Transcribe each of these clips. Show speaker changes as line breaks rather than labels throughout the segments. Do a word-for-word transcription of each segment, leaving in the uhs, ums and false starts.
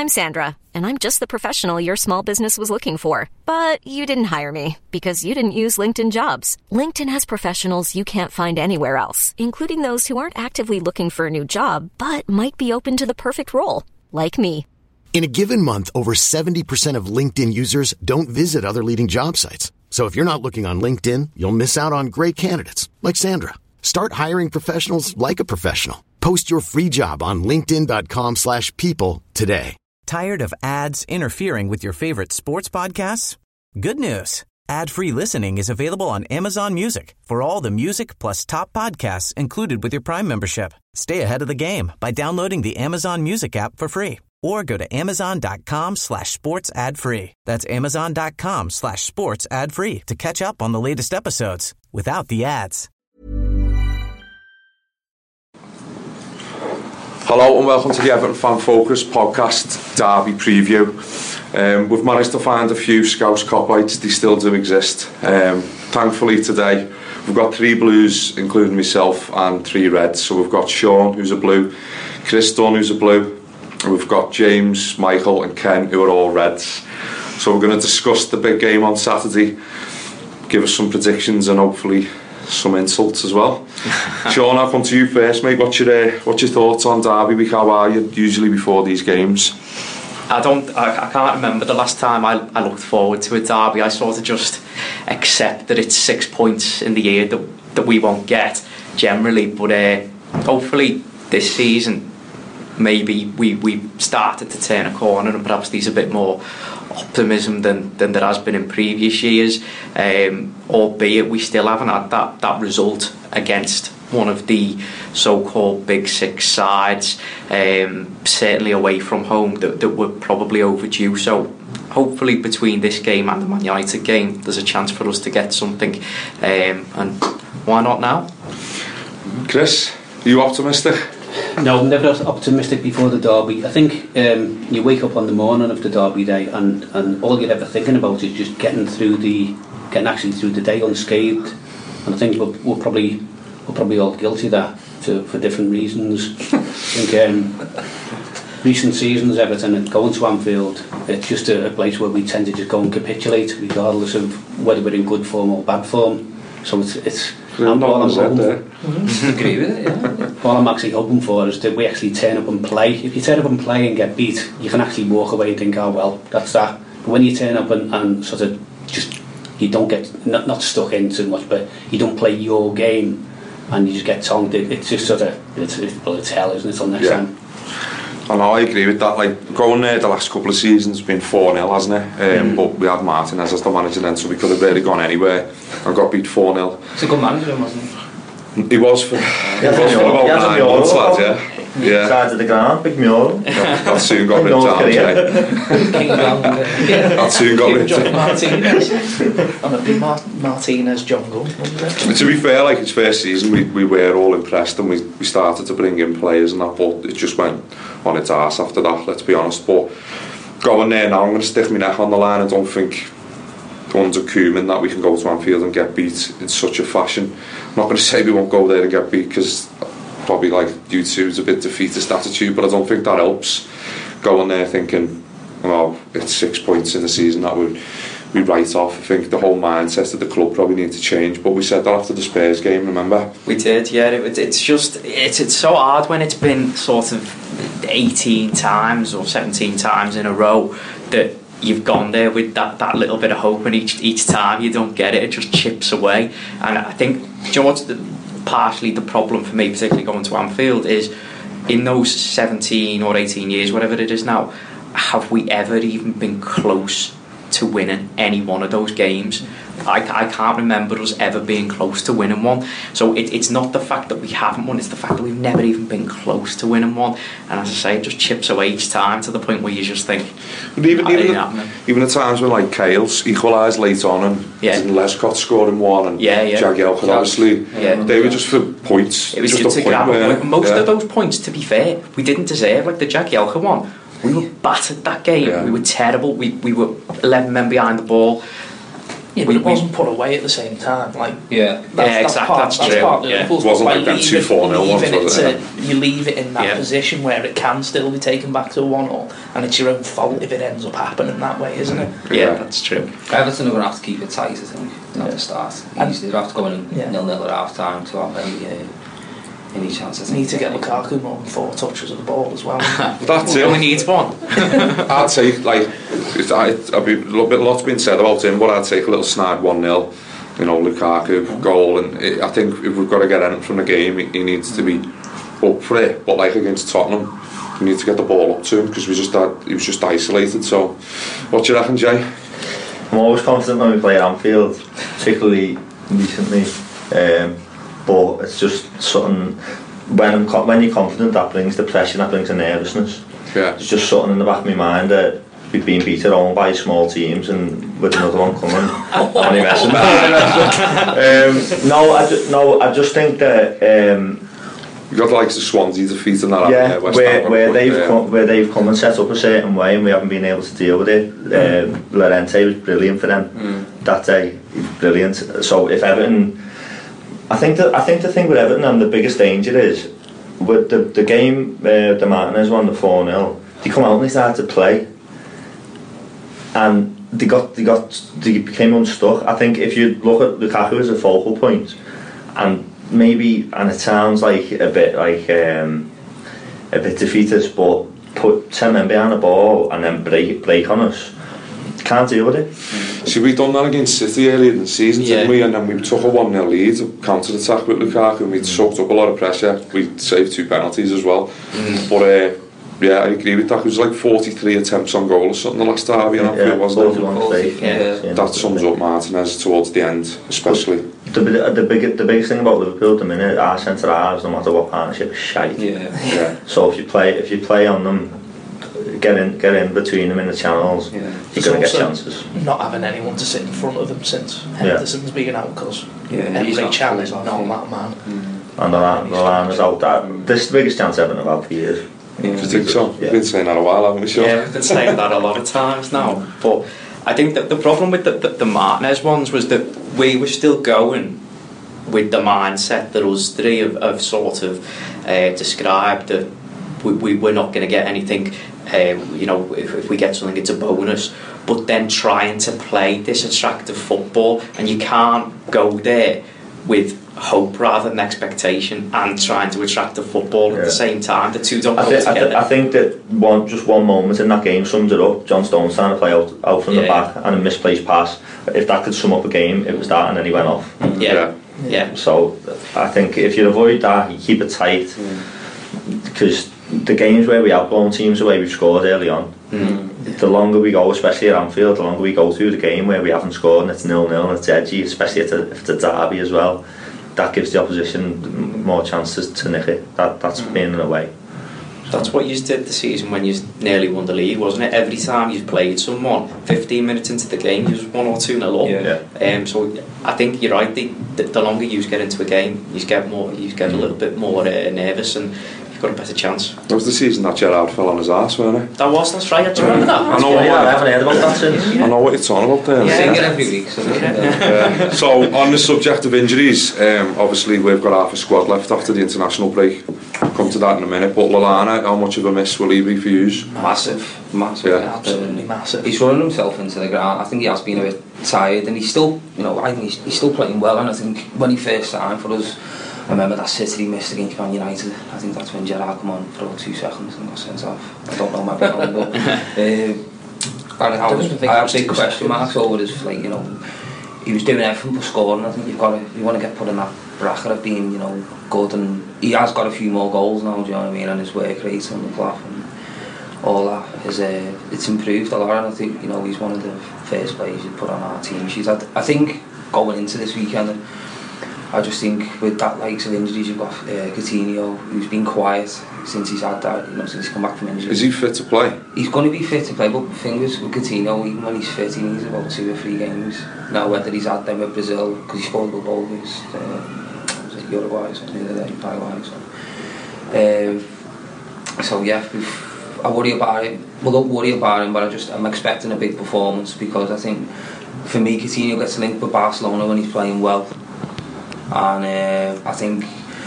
I'm Sandra, and I'm just the professional your small business was looking for. But you didn't hire me because you didn't use LinkedIn Jobs. LinkedIn has professionals you can't find anywhere else, including those who aren't actively looking for a new job, but might be open to the perfect role, like me.
In a given month, over seventy percent of LinkedIn users don't visit other leading job sites. So if you're not looking on LinkedIn, you'll miss out on great candidates like Sandra. Start hiring professionals like a professional. Post your free job on linkedin.com slash people today.
Tired of ads interfering with your favorite sports podcasts? Good news. Ad-free listening is available on Amazon Music for all the music plus top podcasts included with your Prime membership. Stay ahead of the game by downloading the Amazon Music app for free or go to amazon.com slash sports ad free. That's amazon.com slash sports ad free to catch up on the latest episodes without the ads.
Hello and welcome to the Everton Fan Focus podcast Derby preview. Um, we've managed to find a few Scouse Copites, they still do exist. Um, thankfully today we've got three Blues, including myself, and three Reds. So we've got Sean, who's a Blue, Chris Dunn, who's a Blue, and we've got James, Michael and Ken, who are all Reds. So we're going to discuss the big game on Saturday, give us some predictions and hopefully some insults as well. Sean, I'll come to you first, mate. What's your uh, what's your thoughts on Derby week? How are you usually before these games?
I don't. I, I can't remember the last time I, I looked forward to a derby. I sort of just accept that it's six points in the year that that we won't get generally. But uh, hopefully this season, maybe we we started to turn a corner and perhaps there's a bit more optimism than, than there has been in previous years, um, albeit we still haven't had that, that result against one of the so-called big six sides, um, certainly away from home, that, that were probably overdue. So hopefully between this game and the Man United game there's a chance for us to get something, um, and why not now?
Chris, are you optimistic?
No, I'm never optimistic before the derby. I think um, you wake up on the morning of the derby day and, and all you're ever thinking about is just getting through the getting actually through the day unscathed. And I think we're, we're probably we're probably all guilty of that to, for different reasons. I think um, recent seasons, Everton and going to Anfield, it's just a, a place where we tend to just go and capitulate, regardless of whether we're in good form or bad form. So it's it's.
I'm all I'm hoping
there. Mm-hmm. Agree with it, yeah. All I'm actually hoping for is that we actually turn up and play. If you turn up and play and get beat, you can actually walk away and think, oh well, that's that. But when you turn up and, and sort of just, you don't get, not, not stuck in too much, but you don't play your game and you just get tongued, it, it's just sort of, it's, it's, well, it's hell, isn't it, till next yeah. time.
I know, I agree with that. Like, going there the last couple of seasons has been four nil, hasn't it? Um, mm. But we had Martinez as the manager then, so we could have really gone anywhere and got beat four nil.
It's a good manager, wasn't he?
He was for, he was for about nine months, lads, yeah. Yeah.
Side of the ground, big mural.
That soon got ripped down, yeah. That soon got ripped down.
Martinez. On a big Mar- Martinez jungle.
To be fair, like, its first season, we, we were all impressed and we, we started to bring in players and that, but it just went on its arse after that, let's be honest. But going there now, I'm going to stick my neck on the line. I don't think under Koeman that we can go to Anfield and get beat in such a fashion. I'm not going to say we won't go there and get beat, because probably, like you two, it's a bit defeatist attitude, but I don't think that helps. Going there thinking, well, it's six points in the season that we we write off. I think the whole mindset of the club probably need to change. But we said that after the Spurs game, remember?
We did, yeah. It, it's just it's it's so hard when it's been sort of eighteen times or seventeen times in a row that you've gone there with that, that little bit of hope, and each each time you don't get it, it just chips away. And I think, do you know what's the, partially the problem for me, particularly going to Anfield, is in those seventeen or eighteen years, whatever it is now, have we ever even been close to winning any one of those games? I, I can't remember us ever being close to winning one. So it, it's not the fact that we haven't won, it's the fact that we've never even been close to winning one. And as I say, it just chips away each time to the point where you just think,
but even even the, even the times when, like, Kales equalised late on and
yeah.
Lescott scoring one and
yeah, yeah.
Jagielka, obviously
yeah.
they were just for points.
It was just,
just
to
a point
grab
where,
a point. Most
yeah.
of those points, to be fair, we didn't deserve. Like the Jagielka one, we were battered that game.
Yeah.
We were terrible. We we were eleven men behind the ball.
Yeah, but it wasn't put away at the same time. Like,
yeah,
that's,
yeah,
that's
exactly.
Part,
that's
that's
true.
part of
Yeah.
Liverpool's
It wasn't
by
like them
leaving-
two four nil ones,
leaving
was
it
it?
to- You leave it in that
Yeah.
position where it can still be taken back to a one all, and it's your own fault if it ends up happening that way, isn't it?
Yeah, yeah, that's true.
Everton are going to have to keep it tight, I think, at
yeah.
the start.
And
Easily, they'll have to go in
yeah.
nil nil at half time to have any, uh, any chance. I think.
Need to get Lukaku more than four touches of the ball as well.
That's it.
Only needs one.
I'd take, like, it's, I, I'd be, a little bit, lots been said about him, but I'd take a little snide one nil, you know, Lukaku goal, and it, I think if we've got to get anything from the game, he, he needs to be up for it. But like against Tottenham, we need to get the ball up to him because we just had, he was just isolated. So, what do you reckon, Jay?
I'm always confident when we play at Anfield, particularly recently. Um, but it's just something when I'm co- when you're confident, that brings the pressure, that brings the nervousness.
Yeah.
It's just something in the back of my mind that we've been beat at home by small teams, and with another one coming, and he messing um, no, I ju- no, I just think that um,
you got like the Swansea defeat and that.
yeah,
uh, West
where,
Ham,
where
but,
they've
uh,
come, where they've come and set up a certain way, and we haven't been able to deal with it. Um, Llorente was brilliant for them mm. that day. He was brilliant. So if Everton, I think that I think the thing with Everton and the biggest danger is with the the game. Uh, the Martinez won the four nil. They come out and they started to play, and they got they got they became unstuck. I think if you look at Lukaku as a focal point, and maybe, and it sounds like a bit like um, a bit defeatist, but put ten men behind the ball and then break break on us. Can't deal with it.
See, we done that against City earlier in the season,
Yeah.
didn't we? And then we took a one nil lead, counter attack with Lukaku, and we soaked up a lot of pressure. We saved two penalties as well. Mm. But uh, yeah, I agree with that. It was like forty-three attempts on goal or something the last derby, and
Yeah,
it wasn't
it?
Yeah.
Yeah.
That sums up Martinez towards the end, especially.
The, the, big, the biggest thing about Liverpool at the minute, our centre halves, no matter what partnership, is shite.
Yeah.
Yeah.
So if you play, if you play on them, get in, get in between them in the channels,
Yeah.
you're going to get chances.
Not having anyone to sit in front of them since Henderson's yeah. been out, because
yeah,
every challenge is
off,
not
yeah.
that man.
Mm.
And the line, the line is out. That this is the biggest chance Everton have had for years.
Do you think so? We've
Yeah.
been saying that a while, haven't we, Sean?
Yeah, we've been saying that a lot of times now. But I think that the problem with the, the, the Martinez ones was that we were still going with the mindset that us three have, have sort of uh, described, that we, we, we're not going to get anything. Uh, you know, if, if we get something, it's a bonus. But then trying to play this attractive football, and you can't go there with hope rather than expectation and trying to attract the football yeah. at the same time. The two don't
I
go
th-
together.
I, th- I think that one just one moment in that game sums it up. John Stones trying to play out, out from
yeah.
the back and a misplaced pass. If that could sum up a game, it was that, and then he went off.
Yeah. yeah. yeah.
So I think if you avoid that, you keep it tight, because mm. the games where we have blown teams away, we've scored early on. Mm. The longer we go, especially at Anfield, the longer we go through the game where we haven't scored and it's nil nil and it's edgy, especially if it's a derby as well, that gives the opposition more chances to nick it. That, that's mm. being in a way. So.
That's what you did the season when you nearly won the league, wasn't it? Every time you've played someone, fifteen minutes into the game, you was one or two nil up.
Yeah.
Um, so I think you're right. The, the, the longer you get into a game, you get more, you get a little bit more uh, nervous, and got a better chance.
That was the season that Gerrard fell on his arse, wasn't it?
That was, that's right. Do you remember that?
I know,
yeah, I haven't heard about that since.
I know what you're talking about there.
Yeah, yeah. It every week. So,
yeah. uh, so on the subject of injuries, um, obviously we've got half a squad left after the international break. Come to that in a minute. But Lallana, how much of a miss will he be for you?
Massive, massive.
Yeah.
Absolutely massive.
He's running himself into the ground. I think he has been a bit tired, and he's still, you know, I think he's, he's still playing well. And I think when he first signed for us, I remember that City he missed against Man United. I think that's when Gerrard come on for about two seconds and got sent off. I don't know my background, but uh, and I, was, I have big question marks over his, like, you know, he was doing everything but scoring. I think you've got to, you want to get put in that bracket of being, you know, good, and he has got a few more goals now. Do you know what I mean? And his work rate on the clock and all that is uh, it's improved a lot. And I think, you know, he's one of the first players you put on our team sheet. I, I think going into this weekend, I just think with that likes of injuries, you've got uh, Coutinho, who's been quiet since he's had that, you know, since he's come back from injury.
Is he fit to play?
He's going to be fit to play, but the thing is with Coutinho, even when he's fit, he needs about two or three games. Now, whether he's had them with Brazil, because he scored a goal against uh, was it Uruguay or something the other day, Paraguay. So, um, so yeah, I worry about it. Well, don't worry about him, but I just I'm expecting a big performance, because I think for me, Coutinho gets linked with Barcelona when he's playing well, and uh, I think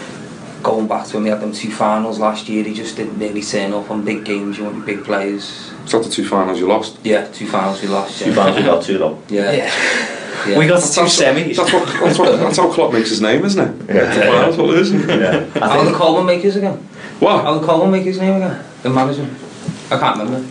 going back to when we had them two finals last year, he just didn't really turn up on big games. You want your big players.
Is that the two finals you lost?
Yeah, two finals we lost.
Two
Yeah.
finals we got two though.
Yeah.
Yeah.
Yeah.
We got
That's,
two
that's,
semis.
that's, what, that's, what, that's how Klopp makes his name, isn't it?
Yeah.
Two finals, what it is.
Yeah. I
How
think
the Coleman make his again?
What?
How the Coleman make his name again? The manager. I can't remember.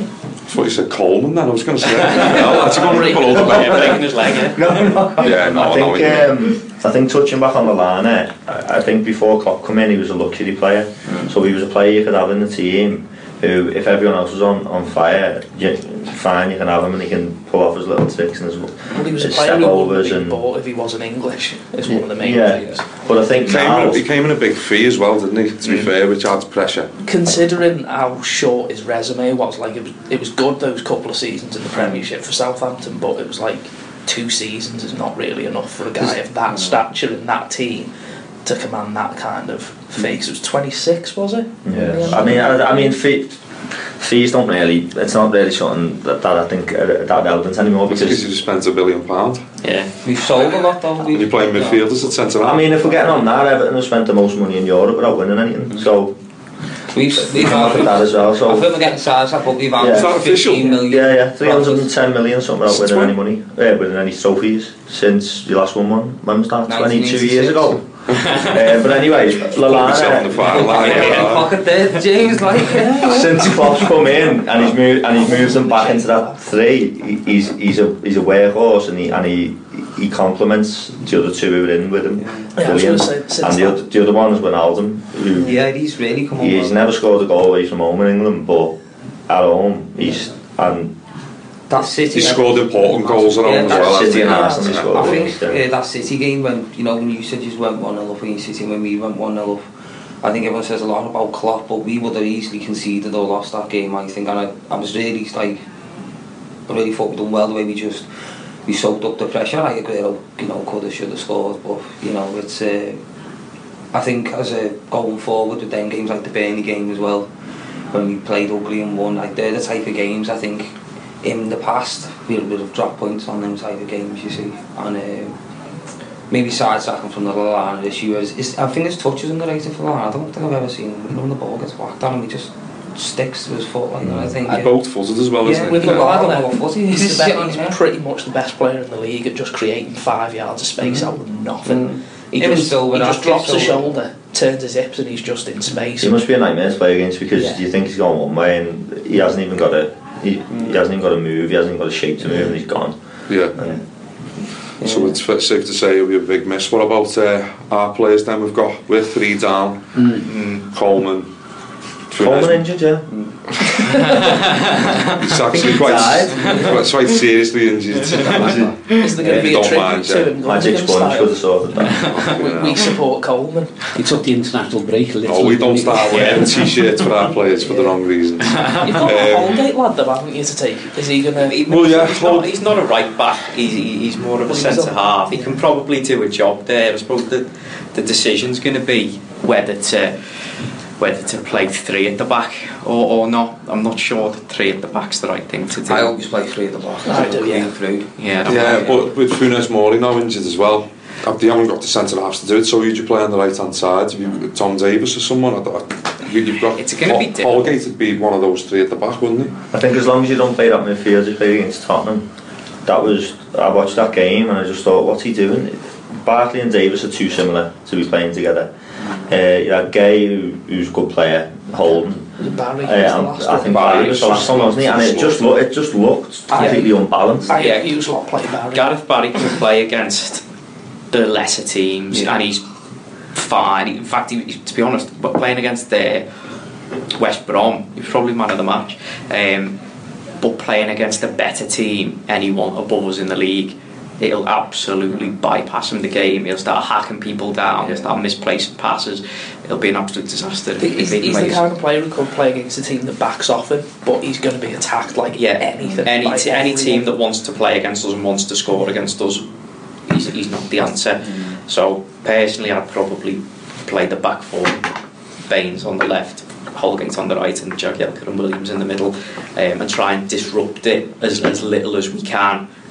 I thought you said Coleman then, I was going to say. No, that's going to pull over
Yeah, breaking his leg, yeah.
no, no.
Yeah, no,
I
I know what
think
you
um, I think touching back on Lallana, I, I think before Klopp come in, he was a luxury player. Mm. So he was a player you could have in the team who, if everyone else was on, on fire, you, fine, you can have him and he can pull off his little tricks and his,
Well, he was a
his
player
step
who
overs
wouldn't be
and
bought if he wasn't English. Is one of the main
yeah.
things.
But I think
He came,
now,
in, he came in a big fee as well, didn't he? To be
Mm.
fair, which adds pressure.
Considering how short his resume was, like it was, it was good those couple of seasons in the Premiership for Southampton, but it was like two seasons is not really enough for a guy of that stature in that team to command that kind of fee. 'Cause it was twenty-six, was it?
yeah. I mean, I, I mean, fee, fees don't really. It's not really something that, that I think are that relevant anymore
Because
because.
you just spent a billion pound.
Yeah.
We've sold a lot though.
And you're playing midfielders at centre half.
I mean, if we're getting on that, Everton have spent the most money in Europe without winning anything.
Mm-hmm.
So
We've, we've
I think that as well. So
I think we're getting size up, but we've had
Yeah. Is that
official?
fifteen million.
yeah, yeah, three hundred and ten million something without
Since
winning
when?
any money, uh, winning any trophies since you last won one. When was that? Twenty-two years ago. uh, but anyway,
Put yourself in the
Lallana.
final line.
Yeah,
yeah.
pocket there, James. Like yeah.
Since Klopp's come in and he's moved and he's moved them back into that three, he, he's he's a he's a workhorse and he and he he complements the other two who are in with him.
Yeah, I was
Brilliant.
gonna say, since
and the
that-
other, the other one is Wijnaldum, who
Yeah, he's really come on.
he's
well.
never scored a goal away from home in England, but at home he's and
That City.
He scored important goals at home
Yeah,
as
that
well.
City and
hasn't he?
Arsenal he
Yeah.
scored.
I
goals,
think
yeah.
uh, that City game when you know when you said you went one nil up against City when we went one nil up, I think everyone says a lot about Klopp, but we would have easily conceded or lost that game. I think, and I, I was really like, I really thought we done well the way we just we soaked up the pressure. I agree, you know, could have, should have scored, but you know, it's. Uh, I think as a going forward with them games like the Burnley game as well, when we played ugly and won, like they're the type of games I think in the past we would have dropped points on them type of games, you see, and uh, maybe side-sacking from the Lallana issue is, is I think his touch is underrated for Lallana. I don't think I've ever seen him, you know, when the ball gets whacked on him he just sticks to his foot like that. I think
And
yeah.
both footed as well,
Yeah,
isn't
with
it?
the ball, I don't
Lallana,
know what foot he is.
he's, the
Shit
best,
on
he's
him, yeah.
pretty much the best player in the league at just creating five yards of space out of nothing.
Mm.
He
Him and
just,
Silva,
he just
that
drops
kid,
the
Silva.
shoulder, turns his hips, and he's just in space.
He must be a nightmare to play against because
Yeah.
you think he's going one way and he hasn't even got a he, he hasn't even got a move, he hasn't even got a shape to move and he's gone.
Yeah.
And
Yeah.
So it's fa- safe to say it'll be a big miss. What about uh, our players then? We've got, we're three down. Mm. Coleman.
Coleman injured, yeah.
He's actually quite, quite, quite seriously injured.
Is there going to
Yeah,
be a
don't
tribute
mind,
to
yeah.
him?
Magic
Gordon
sponge
style?
could have sorted that.
we, we support Coleman.
He took the international break.
Oh, we don't start wearing t-shirts for our players for the wrong reasons.
You've got a Holgate lad though, haven't you, to take? Is he going to...
Well, yeah,
he's,
Hol-
not, he's not a right back. He's, he- he's more of a
Well, he was
centre
a-
half. He can probably do a job there. I suppose the the decision's going to be whether to whether to play three at the back or, or not. I'm not sure that three at the back's the right thing to do.
I always play three at the back.
I do, yeah.
Through.
yeah, I don't
Yeah,
know.
but with Funes Mori now injured as well, they haven't got the centre halves to do it. So who'd you play on the right hand side? Have you Tom Davis or someone? I don't- you- You've got
It's gonna be difficult.
Holgate would be one of those three at the back, wouldn't he?
I think as long as you don't play that midfield you play against Tottenham, that was I watched that game and I just thought, what's he doing? Barkley and Davis are too similar to be playing together. Uh, you had Gay, who, who's a good player, Holden.
Was it Barry?
Uh,
Was the
and
last
I think
one?
Barry was the last one, wasn't he? And it just looked, it just looked completely unbalanced.
I
Yeah.
use a lot play Barry.
Gareth Barry can play against the lesser teams,
Yeah.
and he's fine. In fact, he, he- to be honest, but playing against the West Brom, he was probably man of the match. Um, but playing against a better team, anyone above us in the league, it'll absolutely bypass him the game. He'll start hacking people down. He'll start misplacing passes. It'll be an absolute disaster.
I think he's,
in big
he's the
ways.
kind of player who could play against a team that backs off him, but he's going to be attacked like
Yeah,
anything.
Any
by
t- any
everyone.
team that wants to play against us and wants to score against us, he's, he's not the answer. So personally, I'd probably play the back four: Baines on the left, Holgate on the right, and Jagielka and Williams in the middle, um, and try and disrupt it as as little as we can.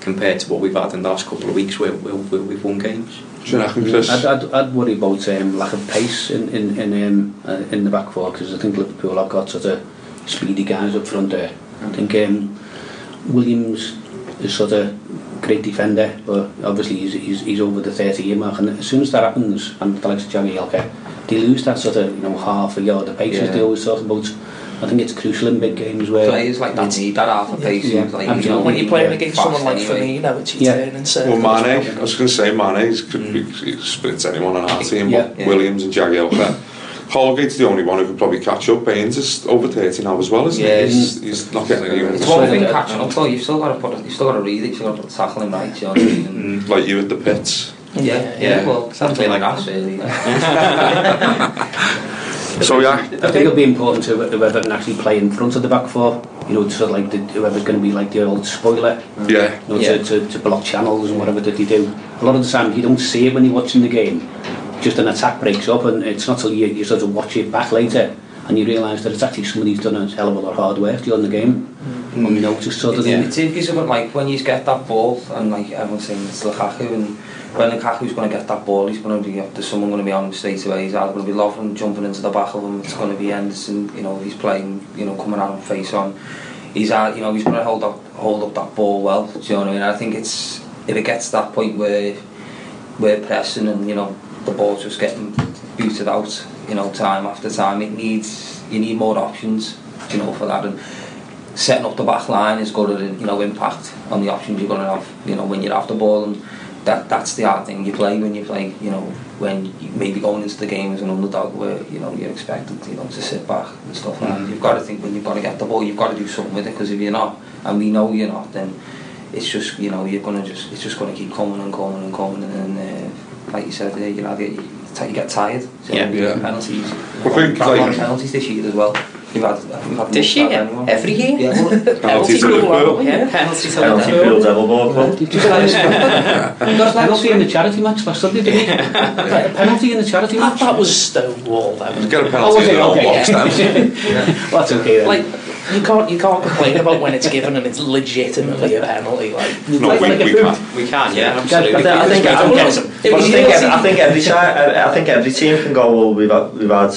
compared to what we've had in the last couple of weeks where, where, where we've won games.
I'd, I'd, I'd worry about um, lack of pace in in in, um, uh, in the back four, because I think Liverpool have got sort of speedy guys up front there. I think um, Williams is sort of great defender, but obviously he's, he's, he's over the thirty year mark, and as soon as that happens, and the likes of Jagielka, they lose that sort of, you know, half a yard of pace, yeah. as they always talk about. I think it's crucial in big games where
players like that need that half a pace.
Yeah,
like,
absolutely.
you know,
when you're playing
yeah,
against someone like
anyway.
Firmino, it's your
Yeah.
turn and circle.
Well, Mane, I was going to say Mane, he's, mm. he splits anyone on our team,
Yeah.
but
Yeah.
Williams and Jagielka. Holgate's the only one who could probably catch up. Baines is over thirty now as well, isn't
Yeah.
he? He's, he's not getting any younger.
It's one thing catching up though, you've still got to put it, you've still got to read it, you've still got to tackle him right, you know what I mean?
Mm. Like you at the pits.
Yeah, yeah, yeah, well, something like that really.
So yeah,
I think it'll be important to whoever can actually play in front of the back four, you know, sort of like the, whoever's going to be like the old spoiler,
yeah,
you know,
yeah.
to, to, to block channels and whatever that they do. A lot of the time you don't see it when you're watching the game, just an attack breaks up, and it's not till you, you sort of watch it back later and you realise that it's actually somebody who's done a hell of a lot of hard work during the game, mm. unnoticed sort of
yeah.
thing.
It's interesting, but like when you get that ball, and like everyone's saying it's Lukaku, and when Lukaku's going to get that ball, he's going to be, there's someone going to be on him straight away. He's either going to be Lovren jumping into the back of him, it's going to be Henderson, you know, he's playing, you know, coming at him face on. He's, uh, you know, he's going to hold up, hold up that ball well. Do you know what I mean? I think it's, if it gets to that point where we're pressing and, you know, the ball's just getting booted out, you know, time after time, it needs, you need more options, you know, for that. And setting up the back line is going to, you know, impact on the options you're going to have, you know, when you're after ball. And that that's the hard thing you play when you play, you know, when you maybe going into the game as an underdog where, you know, you're expected, you know, to sit back and stuff like that. You've got to think when you've got to get the ball, you've got to do something with it, because if you're not, and we know you're not, then it's just, you know, you're going to just, it's just going to keep coming and coming and coming, and then, uh, like you said, uh, you know, you, you get tired. So
yeah.
yeah.
Penalties.
I think
like,
like
penalties this year as well. We've had, we've had
this year? Every year?
Yeah.
penalty to Liverpool.
Yeah, penalty to
Penalty
Liverpool.
Pool Devil Ball Club.
Did you guys penalty in the charity match last Sunday, did you? A penalty in the charity match?
That was stonewall, that was.
Get a
Oh,
penalty
was
in
it?
the old
Okay,
box
yeah.
then.
Well, that's okay then.
Like, you can't you can't complain about when it's given and it's legitimately a penalty. Like,
No,
like,
we,
like
we
a
can't.
We can, yeah, absolutely.
I think, I think, I think,
It
but
was
I think,
yours.
I think every time, I think every team can go. Well, we've had, we've had.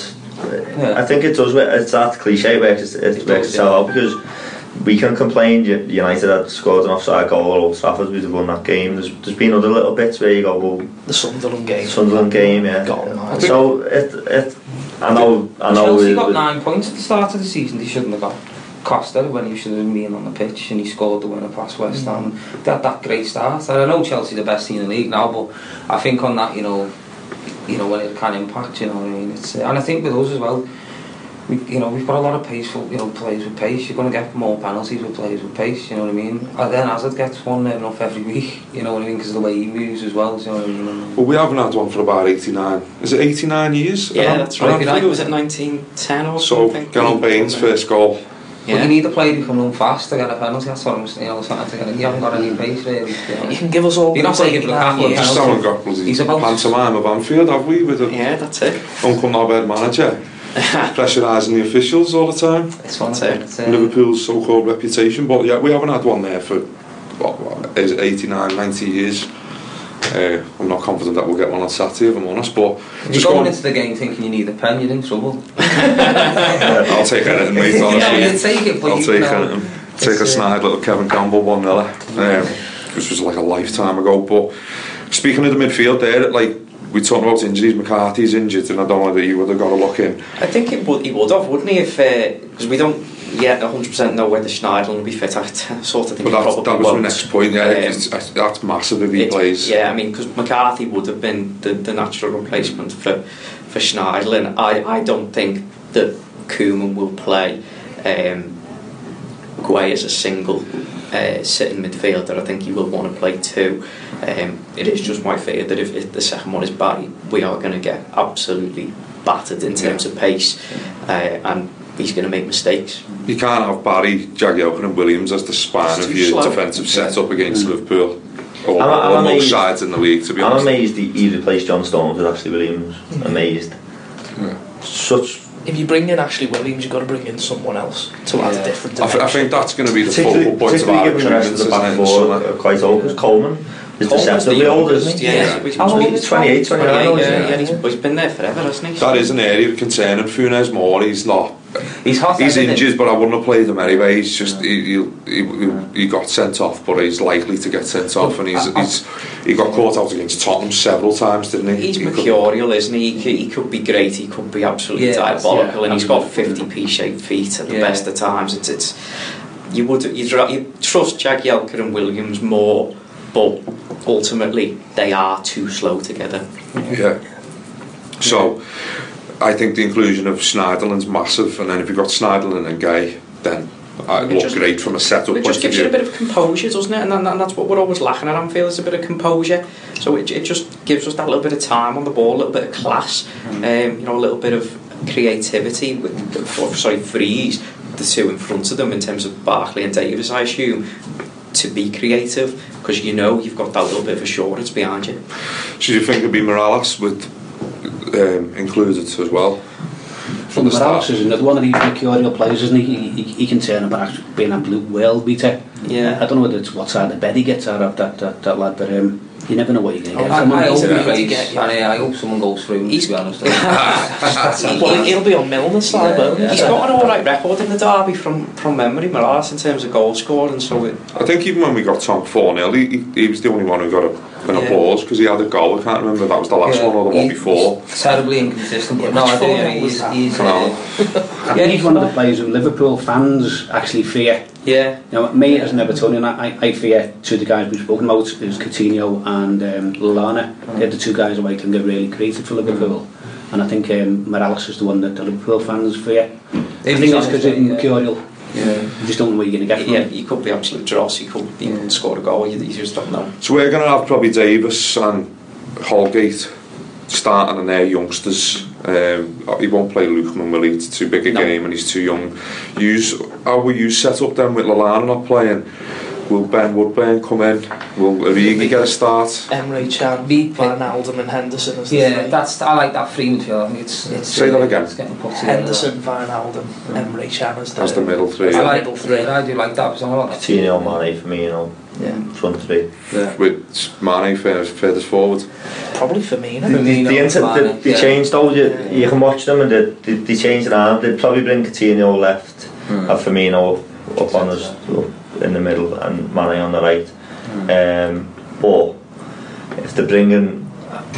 I think it does. It's that cliche works. It works itself out, because we can complain. United had scored an offside goal at Old Trafford, we'd have won that game. There's, there's been other little bits where you go, well,
the Sunderland game.
Sunderland game, yeah.
Got on,
So it, it. I know, I know.
Chelsea
we,
got
we,
nine points at the start of the season. They shouldn't have got Costa when he should have been on the pitch, and he scored the winner past West Ham. Mm. They had that great start. And I know Chelsea are the best team in the league now, but I think on that, you know, you know when it can impact, you know what I mean. It's, uh, and I think with us as well, we, you know, we've got a lot of pace for, you know, players with pace. You're going to get more penalties with players with pace, you know what I mean. And then Hazard gets one enough every week, you know what I mean, because of the way he moves as well, you know what I mean.
Well, we haven't had one for about eighty-nine. Is it eighty-nine years?
Yeah,
around,
that's right.
around
I think it was at nineteen ten or
so,
something.
get on Baines' first goal.
Yeah. But you need a player who can run fast to get a penalty. That's what I'm saying. You know, to get, you haven't got any pace really. You know.
You can give us all.
You're not going to give Lukaku a
We just
penalty.
haven't got bloody
He's about
pantomime of Anfield, have we? With a
Yeah, that's it.
Uncle Norbert manager pressurising the officials all the time.
It's one
That's
of
it.
it's, uh,
Liverpool's so-called reputation, but yeah, we haven't had one there for what, what is it, eighty-nine, ninety years. Uh, I'm not confident that we'll get one on Saturday, if I'm honest, but
if
just
you're going
going,
into the game thinking you need a pen, you're in trouble.
I'll take anything, mate, honestly.
Yeah, you take it, but
I'll
you
take
know,
anything. Take a
uh,
snide little Kevin Campbell one nil, um, which was like a lifetime ago. But speaking of the midfield there, like we talked about injuries, McCarthy's injured, and I don't know that you would have got a look in.
I think it would, he would have, wouldn't he? If because uh, we don't yet one hundred percent know whether Schneiderlin will be fit. I t- sort of think
But
he
that's,
probably
that was
won't.
my next point. Yeah,
Um,
it's, it's, that's massive if he
It-
plays.
Yeah, I mean, because McCarthy would have been the, the natural replacement for for Schneiderlin. I, I don't think that Koeman will play um, Gueye as a single uh, sitting midfielder. I think he will want to play two. Um, it is just my fear that if, if the second one is Barry, we are going to get absolutely battered in terms
Yeah.
of pace, uh, and he's going to make mistakes.
You can't have Barry, Jagielka and Williams as the spine
It's
of
too
your
slow.
defensive set-up against
Mm.
Liverpool. Or,
I'm- I'm
or most
amazed-
sides in the league, to be
I'm
honest.
amazed he, he replaced John Stones with Ashley Williams. Amazed.
Yeah.
Such
if you bring in Ashley Williams, you've got to bring in someone else to add
Yeah.
a different
I,
dimension.
th- I think that's going to be the
Particularly,
focal point of our
particularly given the rest of the back four are quite old, because Coleman is deceptively old, isn't he?
Yeah,
Yeah.
he's,
How old is he? twenty-eight, twenty-nine,
yeah,
isn't
yeah,
he?
he's, he's been there forever, hasn't he?
That is an area of concern, and Funes Mori, he's not.
He's hot.
He's
isn't he?
injured, but I wouldn't have played him anyway. He's just he, he, he, he got sent off, but he's likely to get sent off, and he's, he's he got caught out against Tottenham several times, didn't he?
He's
he
mercurial, isn't he? He could, he could be great, he could be absolutely
Yeah,
diabolical,
yeah,
and he's got fifty p-shaped feet at the
Yeah.
best of times. It's, it's you would you, you trust Jagielka and Williams more, but ultimately they are too slow together.
Yeah. So, I think the inclusion of Schneiderlin's massive, and then if you've got Schneiderlin and Gay, then it looks great from a setup
It
point
just
of
gives
view.
you a bit of composure, doesn't it? And, then, and that's what we're always lacking at Anfield, is a bit of composure. So it, it just gives us that little bit of time on the ball, a little bit of class, um, you know, a little bit of creativity. With, or, sorry, freeze the two in front of them in terms of Barkley and Davis, I assume, to be creative, because you know you've got that little bit of assurance behind you.
So you think it'd be Morales with um, included as well?
From the Morales is another one of these mercurial players, isn't he? He, he, he can turn about being an absolute world beater.
Yeah.
I don't know whether it's what side of bed he gets out of that, that, that lad, but um, you never know what you're going to
Oh,
get.
I-
from him.
I hope
He's a
he
bit
plays,
to get, yeah.
and uh, I hope someone goes through him,
He's-
to be honest.
Well, he'll be on Milner's side, won't he?
Yeah.
He's got an alright record in the derby from, from memory, Morales, in terms of goal scoring, so it,
I think even when we got Tom four nil, he, he, he was the only one who got a, an
Yeah.
applause because he had a goal. I can't remember if that was the last
Yeah.
one or the one
He-
before.
He's terribly inconsistent, but
Yeah,
no,
which
I do.
four
Yeah,
nil was
he's,
that?
he's,
No.
uh,
I think he's one of the players who Liverpool fans actually fear.
yeah.
Now, me as an Evertonian, I, I fear two of the guys we've spoken about, is Coutinho and um, Lallana. They're the two guys who I think are really creative for Liverpool. And I think um, Morales is the one that the Liverpool fans fear. I think it's because it's mercurial.
Yeah.
You just don't know what you're going to get from
Yeah,
him.
he could be absolute dross, he could, he could score a goal, you, you just don't know.
So we're going to have probably Davis and Holgate starting on their youngsters. Um, he won't play Lukeman, will he? It's too big a
No.
game and he's too young. Use how will you set up then with Lallana not playing? Will Ben Woodburn come in? Will Origi get a start?
Emre Can,
Me-
Van Alden and Henderson as the
yeah,
three.
that's I like that free midfield. I think it's, it's
Say that again.
It's getting put together.
Henderson, Van Alden, Emre Can as the,
As the middle three.
as
I
the
like,
middle three.
yeah, I do like that because I'm a lot.
Coutinho, Mane, Firmino,
Yeah.
front three.
Yeah.
With Mane furthest, furthest forward.
Probably Firmino.
The, the, the inter-
Mane,
they, they
yeah.
changed though, you,
Yeah.
you can watch them and they, they, they change around. They'd probably bring Coutinho left
Mm.
and Firmino up, up on us up in the middle and Mane on the right.
Mm.
Um, but if they're bringing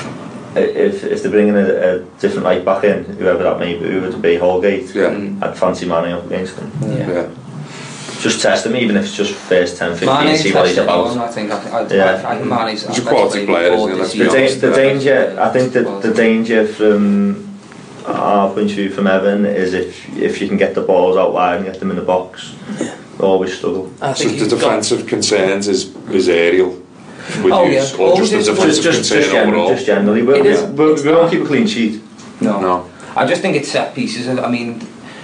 if, if they're bringing a, a different right back in, whoever that may be, whoever it be, Holgate,
Yeah.
Mm.
I'd fancy Mane up against him.
Yeah.
Yeah.
Just test him, even if it's just first ten fifteen,
Mane's
see what he's
tested
about.
on, I think. I, I,
Yeah.
I, I think Mane's
He's a quality player, isn't he? Let's be
The, da-
honest.
the danger, I think that the danger from our point of view from Evan is if if you can get the balls out wide and get them in the box, we always struggle.
I
So
think
the
he's got-
defensive concerns is, is aerial with
Oh,
you,
yeah.
or
Always
just the
is-
defensive
Just, just,
concern
just, generally,
overall?
just generally, we,
It
we,
is-
we,
it's
we don't
not-
keep a clean sheet.
No.
No.
I just think it's set pieces. I mean,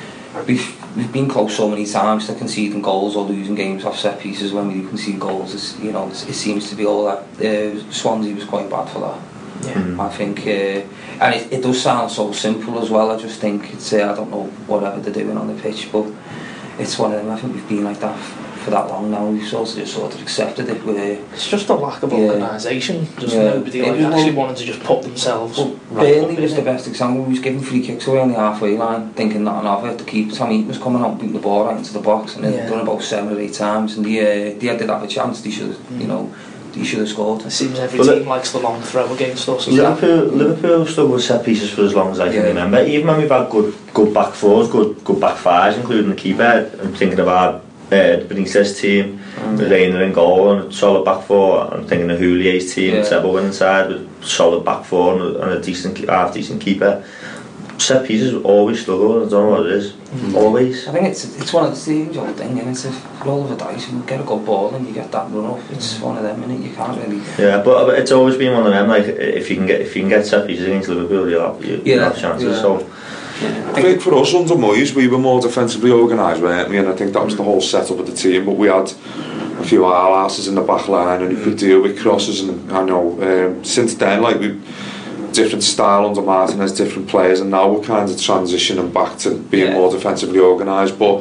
we've we've been close so many times to conceding goals or losing games off set pieces. When we concede goals, it's, you know, it's, it seems to be all that. Uh, Swansea was quite bad for that.
Yeah.
Mm.
I think, uh, and it, it does sound so simple as well. I just think it's. Uh, I don't know whatever they're doing on the pitch, but it's one of them. I think we've been like that f- for that long now. We've sort of just sort of accepted it. With uh,
It's just a lack of
Yeah.
organisation. Just
Yeah.
nobody
It
like
was
actually
more-
wanted to just put themselves.
Well,
right
Burnley
up
was
in
the
it.
best example. We was giving free kicks away on the halfway line, thinking nothing of it. The keeper, Tommy was coming out and beating the ball right into the box, and they'd
Yeah.
done about seven or eight times. And they, uh, they did have a chance. They should, have, you know, they should have scored.
It seems every
Well,
team likes the long throw against us. as well.
Liverpool, Liverpool struggled with set pieces for as long as I can
Yeah.
remember. Even when we've had good, good back fours, good, good back fives, including the keeper. I'm thinking of our uh, the Benitez team,
Mm.
with Reina in goal and a solid back four. I'm thinking of Houlier's team,
Yeah.
Sebo inside with solid back four and a, and a decent, half decent keeper. Set pieces always struggle. I don't know what it is. Always.
I think it's it's one of the same old thing, and it's a roll of a dice. You get a good ball and you get that run up. It's one of them, innit? You can't really.
Yeah, but but it's always been one of them. Like if you can get if you can get set pieces against Liverpool, you'll have you, you'll
Yeah,
have chances.
yeah.
So.
I think for us under Moyes we were more defensively organised, weren't we? And I think that was the whole setup of the team. But we had a few our asses in the back line, and you could deal with crosses. And I know um, since then, like we, different style under Martin, has different players, and now we're kind of transitioning back to being
yeah.
more defensively organised. But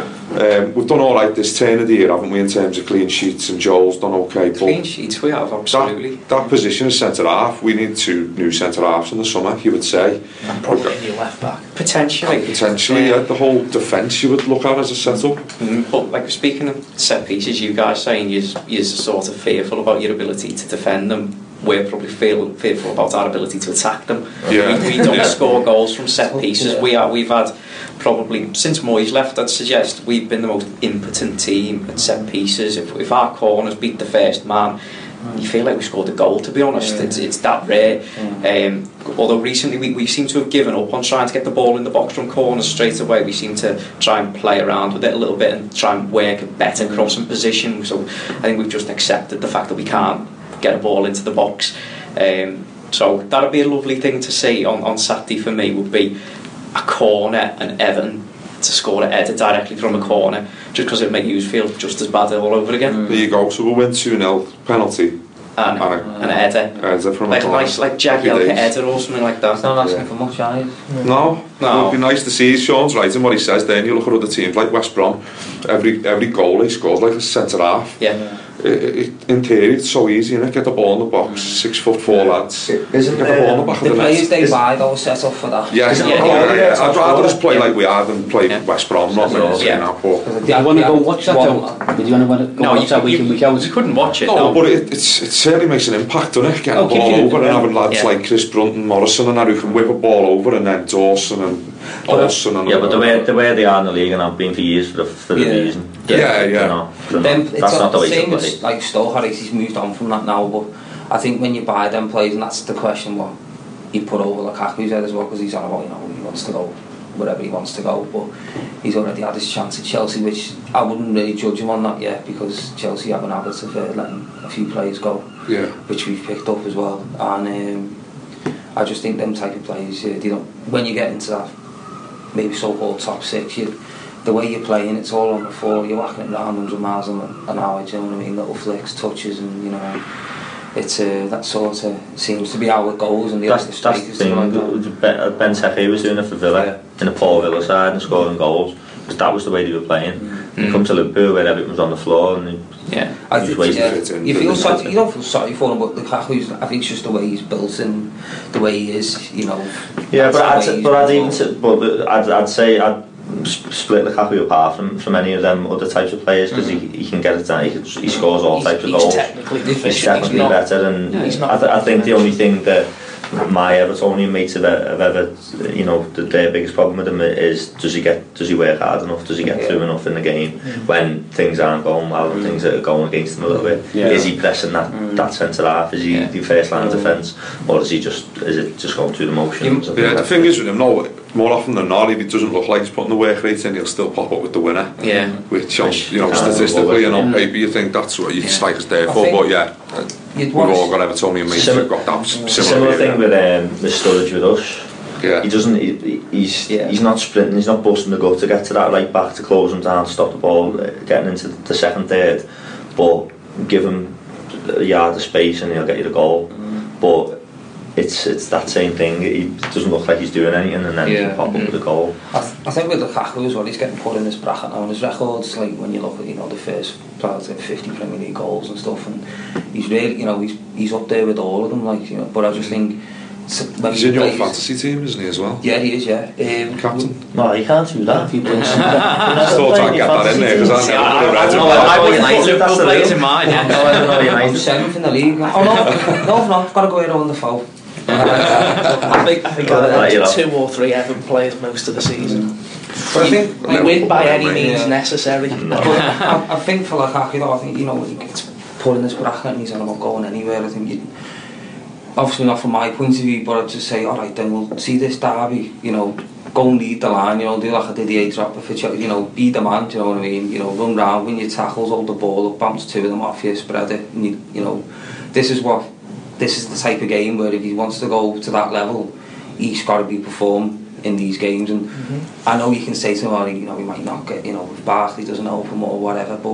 um, we've done all right this turn of the year, haven't we, in terms of clean sheets, and Joel's done okay.
Clean
but
sheets we have, absolutely.
That, that position is centre half. We need two new centre halves in the summer, you would say.
And probably a new left back.
Potentially.
Potentially, yeah. The whole defence you would look at as a setup.
Mm, but like speaking of set pieces, you guys saying you're, you're sort of fearful about your ability to defend them. We're probably feel, fearful about our ability to attack them.
Yeah.
We, we don't
yeah.
score goals from set pieces.
Yeah.
We are. We've had probably since Moyes left, I'd suggest we've been the most impotent team at set pieces. If, if our corners beat the first man, you feel like we scored a goal. To be honest, yeah. it's it's that rare. Yeah. Um, although recently we, we seem to have given up on trying to get the ball in the box from corners straight away. We seem to try and play around with it a little bit and try and work a better crossing position. So I think we've just accepted the fact that we can't get a ball into the box. Um, so that'd be a lovely thing to see on, on Saturday for me, would be a corner and Everton to score a header directly from a corner, just because it make you feel just as bad all over again.
Mm. There you go. So we'll win two nil penalty
and, and, a, and a header,
header from
like
a
a nice like Jagielka header or something like that.
It's not asking
yeah.
for much, are you?
No,
no.
It would be nice to see. Sean's right in what he says. Then you look at other teams like West Brom. Every every goal he scores like a centre half.
Yeah.
It, it, in theory, it's so easy, innit? Get the ball in the box, six foot four lads.
Isn't
get the ball in the back
the
of the
players
net.
they buy though set up for that?
Yeah,
yeah,
yeah,
yeah,
yeah, yeah. I'd rather just play
yeah.
like we are than play
yeah.
West Brom. Not
yeah.
really,
yeah.
now, but
Do you want to go watch that though? Do you want to go
no,
watch
you,
that week in, week out?
You couldn't watch it.
no,
No,
but it, it's, it certainly makes an impact, doesn't it? Getting
Oh,
the ball
keep you-
over and
yeah.
having lads
Yeah.
like Chris Brunt and Morrison and that who can whip a ball over, and then Dawson and Olsen and
yeah, but the way the way they are in the league and have been for years for the for the
Yeah.
reason.
Yeah, yeah.
You know, you know,
Them,
that's
it's
not the way to
same
play.
as like Stowe. Harris, he's moved on from that now, but I think when you buy them players, and that's the question what you put over Lukaku's head as well, because he's on about, you know, he wants to go wherever he wants to go, but he's already had his chance at Chelsea, which I wouldn't really judge him on that yet, because Chelsea have an habit of uh, letting a few players go,
yeah.
which we've picked up as well, and um, I just think them type of players, uh, they don't, when you get into that maybe so-called top six, you, the way you're playing, it's all on the floor, you're whacking it round one hundred miles an hour, do you know what I mean, little flicks, touches, and you know, it's uh, that sort of seems to be how it goes, and the
That's,
other
that's the thing. Like Ben, Ben Sefe was doing it for Villa, yeah. in the Paul Villa side and scoring goals, because that was the way they were playing. Mm. You come to Liverpool where everything was on the floor, and they,
yeah,
I think, yeah.
in,
you feel sorry, you don't feel sorry for him, but Lukaku's, I think it's just the way he's built and the way he is, you know.
Yeah, but I'd, but I'd even say, but I'd, I'd say I'd split Lukaku apart from, from any of them other types of players, because mm-hmm. he, he can get it down, he, can, he scores all
he's,
types of
he's
goals.
Technically
he's
deficient.
technically
He's
better, and
yeah, he's
I, th- I think the only thing that my Evertonian mates have, have ever, you know, the, their biggest problem with him is does he get, does he work hard enough, does he get yeah. through enough in the game mm. when things aren't going well and mm. things that are going against him a little bit. Yeah. Is he pressing that, mm. that centre half? Is he yeah. the first line of defence, or is he just is it just going through the motions?
Yeah, yeah the thing is with him, no, more often than not, if he doesn't look like he's putting the work rate in, he'll still pop up with the winner.
Yeah,
which, you know, statistically and on paper, you think that's what you strikers there for. But yeah, we've all got Evertonian mates who've got that similar.
Similar thing with um, with Sturridge with us.
Yeah.
He doesn't. He, he's
yeah.
he's not sprinting. He's not busting the gut to get to that right back to close him down, stop the ball, getting into the second third. But give him a yard of space and he'll get you the goal. Mm. But it's it's that same thing. He doesn't look like he's doing anything, and then yeah. he'll pop up mm-hmm. with a goal.
I, th- I think with Lukaku as well, he's getting put in this bracket now, and his records, like when you look at, you know, the first players like fifty Premier League goals and stuff, and he's really, you know, he's he's up there with all of them, like, you know. But I just think when
he's in your fantasy team, isn't he, as well?
Yeah, he is. Yeah, um,
captain.
No, he can't do that. He plays.
I thought I'd get that in there because I never read it.
I wouldn't put Liverpool players in mine. Yeah,
no, I don't know.
I'm seventh in the league. Oh no, no, I've not. I've got to go here on the phone.
I think, I think I had two or three Everton players most of the season.
But I think
we like, win by any means yeah. necessary.
No. I, I think for Lukaku though, I think, you know, when he gets put in this bracket and he's on about going anywhere, I think you, obviously not from my point of view, but I'd just say, alright then, we'll see this derby, you know, go and lead the line, you know, do like I did the eight drop for Chelsea, you know, be the man, do you know what I mean, you know, run round, win your tackles, hold the ball up, bounce two of them off you, spread it, and you, you know, this is what this is the type of game where if he wants to go to that level, he's got to be perform in these games. And mm-hmm. I know you can say to him, oh, you know, he might not get, you know, if Barkley doesn't help him or whatever, but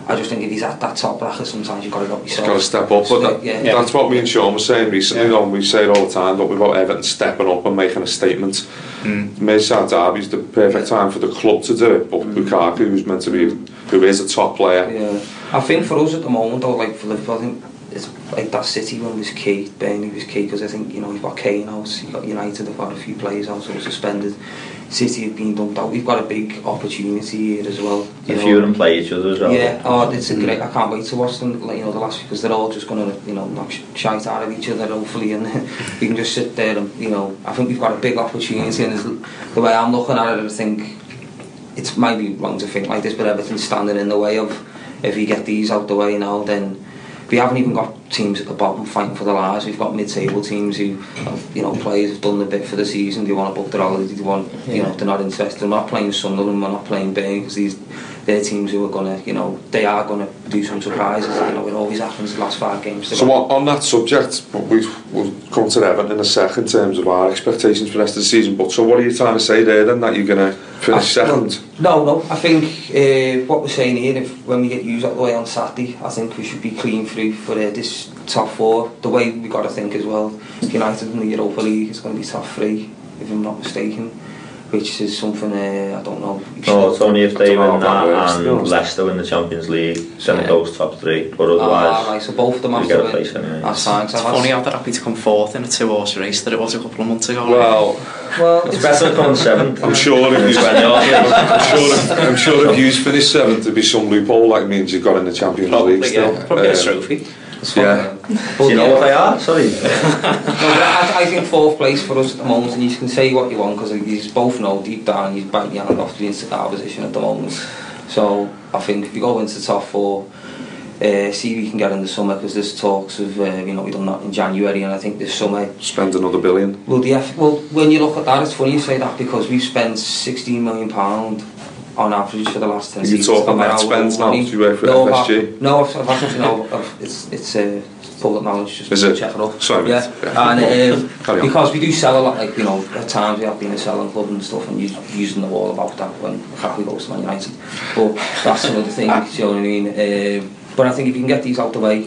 I just think if he's at that top bracket, sometimes you've got to go yourself.
You've got to step up, but that, yeah. that's what me and Sean were saying recently. Yeah. We say it all the time, don't we, about Everton stepping up and making a statement. Mm. Merseyside Derby is the perfect time for the club to do it, but mm. Lukaku, who's meant to be, who is a top player.
Yeah, I think for us at the moment, though, like for Liverpool, I think it's like that City one was key, Burnley was key, because I think, you know, you've got Kane out, you've got United, they've got a few players out, so suspended. City have been dumped out. We've got a big opportunity here as well.
A few of them play each other as well.
Yeah, oh, it's a great. I can't wait to watch them. Like, you know, the last, because they're all just going to, you know, knock shite out of each other hopefully, and we can just sit there and, you know, I think we've got a big opportunity. And the way I'm looking at it, I think it might be wrong to think like this, but everything's standing in the way of, if you get these out the way now, then we haven't even got teams at the bottom fighting for the lives. We've got mid-table teams who, you know, players have done the bit for the season. They want to book their holiday. They want, yeah. you know, they're not interested. We're not playing Sunderland. We're not playing Burnley, because these, they're teams who are going to, you know, they are going to do some surprises. You know, it always happens the last five games.
So what, on that subject, we've, we'll come to Everton in a sec in terms of our expectations for the rest of the season. But so what are you trying to say there then, that you're going to finish I, second?
No, no. I think uh, what we're saying here, if when we get used out the way on Saturday, I think we should be clean through for uh, this top four. The way we got to think as well, United in the Europa League is going to be top three, if I'm not mistaken, which is something uh, I don't know.
No, it's only if they win that and Leicester win the Champions League, then it goes top three. But otherwise,
ah, right, so both of them have to win. Anyway. That's fine.
It's funny how they're happy to come fourth in a two-horse race that it was a couple of months ago.
Well,
well
it's, it's better than coming seventh.
I'm sure if you I'm sure if, I'm sure if you finish seventh, there'd be some loophole like means you've got in the Champions
Probably,
League still.
Yeah. Probably
um,
a trophy.
Yeah.
Do you know
yeah.
what they are? Sorry.
no, I, I think fourth place for us at the moment, and you can say what you want, because you both know deep down you're biting your hand off to be in our position at the moment. So I think if you go into the top four, uh, see if we can get in the summer, because there's talks of, uh, you know, we've done that in January, and I think this summer
spend another billion.
Well, the F- well, when you look at that, it's funny you say that, because we've spent sixteen million pounds on average for the last ten seasons.
You're talking net spends now, if you work for
no,
F S G?
No, I've, I've actually, no, I've, it's, it's uh, public knowledge, just
Is it?
check it up.
Sorry,
yeah.
yeah.
And um, because we do sell a lot, like, you know, at times we have been a selling club and stuff, and you're using the wall about that when Lukaku goes to Man United. But that's another thing, do you know what I mean? Uh, but I think if you can get these out the way,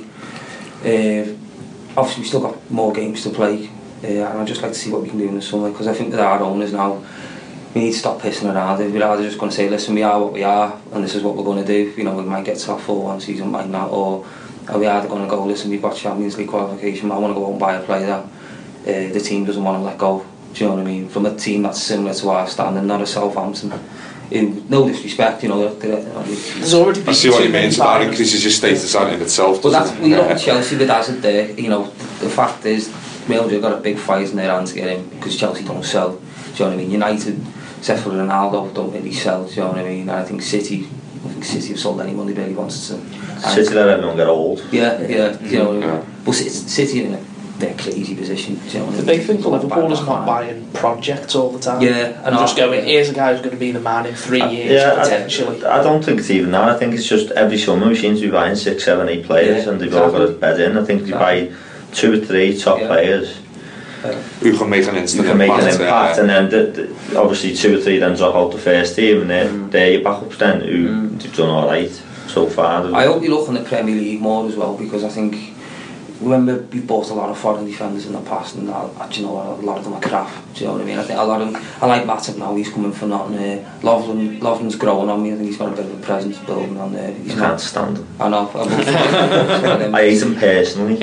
uh, obviously we've still got more games to play, uh, and I'd just like to see what we can do in the summer, because I think with our owners now, we need to stop pissing around. We're either just going to say, listen, we are what we are, and this is what we're going to do. You know, we might get top four one season, might not, or are we either going to go, listen, we've got Champions League qualification, I want to go out and buy a player that uh, the team doesn't want to let go. Do you know what I mean? From a team that's similar to our standing, not a Southampton. In no disrespect, you know.
There's already been
I see what you mean, so that increases your status out in itself.
But that's, we look at Chelsea with Hazard there, you know, the fact is, Real Madrid got a big fight in their hands to get him, because Chelsea don't sell. Do you know what I mean? United, except for Ronaldo, don't really sell, do you know what I mean? And I think City, I think City have sold anyone they really wanted to.
City let everyone get old.
Yeah, yeah, do you know what I mean? Yeah. But City are in a they're crazy position, do you know what I mean?
The big thing for Liverpool is not buying projects all the time.
Yeah,
and just going, here's a guy who's going to be the man in three years,
yeah,
potentially.
I, I don't think it's even that. I think it's just every summer we seem to be buying six, seven, eight players, yeah, and they've exactly. all got a bed in. I think if you buy two or three top yeah. players,
yeah. who can make an instant
can
impact,
make an impact,
yeah.
and then the, the, obviously two or three then drop out the first team, and they're, mm. they're your backups then who mm. they've done all right so far.
I hope you look in the Premier League more as well, because I think remember we bought a lot of foreign defenders in the past, and I, you know, a lot of them are crap. Do you know what I mean? I think a lot of them. I like Matip now. He's coming for nothing. Uh, Lovren, Lovren's growing on me. I think he's got a bit of a presence building on there. He's
I
not,
can't stand him.
I know. I,
I hate him personally.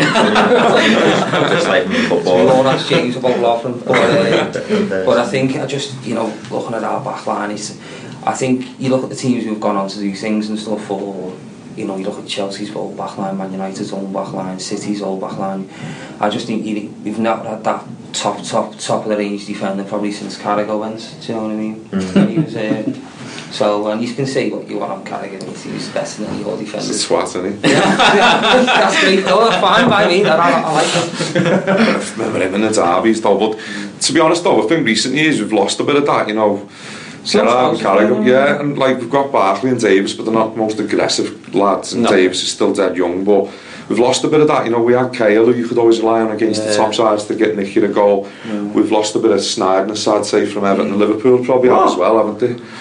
Just like me football.
We won't ask James about Lovren, but, uh, but I think I just, you know, looking at our back line, it's, I think you look at the teams who've gone on to do things and stuff, or you know, you look at Chelsea's old back line, Man United's old back line, City's old back line. I just think you, you've not had that top, top, top of the range defender probably since Carragher went. Do you know what I mean? Mm-hmm. When he was uh, so, and you can say what you want on Carragher, he was better than your defenders.
He's a twat, isn't he?
Yeah, yeah, that's great. No, that's fine by me. I, I, I like him.
I remember him in the derbies though, but to be honest though, I think recent years we've lost a bit of that, you know. Gerrard and Carragher, yeah, and like we've got Barkley and Davis, but they're not the most aggressive lads, and no. Davis is still dead young, but we've lost a bit of that, you know. We had Cahill, who you could always rely on against yeah. the top sides to get Nicky a goal. Yeah. We've lost a bit of snideness, I'd say, from Everton, and Liverpool probably have as well, haven't they?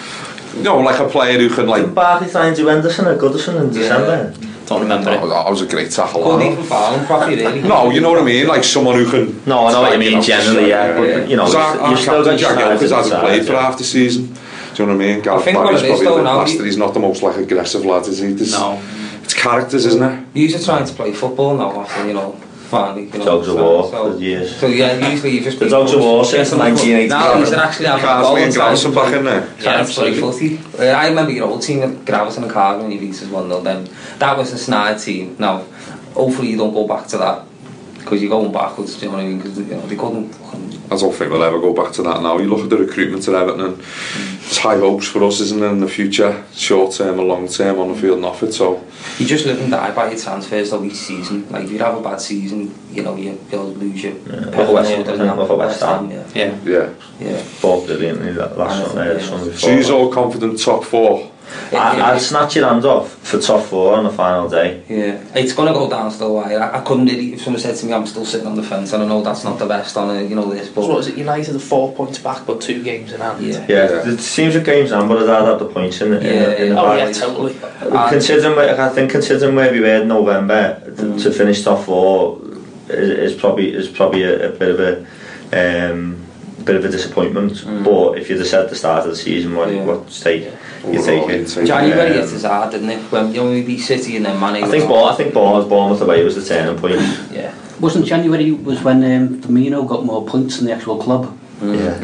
You know, like a player who can like.
Did Barkley find you Henderson or Goodison in December?
Yeah. Don't remember
oh,
it.
That was a great tackle.
Couldn't even foul him properly, really.
No, you know what I mean? Like someone who can.
No, I know what you mean generally, yeah. But, you know,
you still got Jack Elkins hasn't played for half the season. Do you know what I mean? Gareth Barry's probably a bit blasted. He's not the most like aggressive lad, is he? There's,
no.
It's characters, isn't it?
You're trying to play football now after, you know, finally. You know,
Dogs of
so,
War
so,
for years.
So yeah, usually you just...
The Dogs of War since nineteen eighty.
Now he's actually having a goal.
and Grandson back in there.
Yeah, it's pretty filthy. Uh, I remember your old team, Grandson and Cargan, when you beat us one nil then. That was a snide team. Now, hopefully you don't go back to that. Because you're going backwards, do you know what I mean? Because you know, they couldn't...
I don't think we'll ever go back to that now. You look at the recruitment at Everton and it's high hopes for us, isn't it, in the future, short term and long term on the field and off it. So
you just live and die by your transfers though each season. Like if you have a bad season, you know you, you'll lose your
yeah. West, I think off West Ham.
Yeah.
Yeah.
Yeah.
Yeah.
Bought brilliantly that last one there, this one before.
So you're all confident top four?
I, I'd snatch your hand off for top four on the final day.
Yeah, it's going to go down still. I, I couldn't really. If someone said to me, "I'm still sitting on the fence," and I know that's not the best on it, you know this. But
so what is it? United are four points back, but two games in hand.
Yeah,
yeah. yeah. It seems like games on, but I'd have the points in it.
Yeah,
in, in
yeah.
Oh yeah, totally.
Uh, considering, where, I think considering where we were in November mm. to finish top four is, is probably is probably a, a bit of a. Um, bit of a disappointment, mm. but if you'd have said at the start of the season what yeah. what stake yeah. you take it.
January um, it was hard, didn't it? When you know, we beat City and then Man.
I think Ball, I think Bournemouth, Bournemouth away was the turning point.
Yeah.
Wasn't January was when um, Firmino got more points than the actual club?
Mm.
Yeah.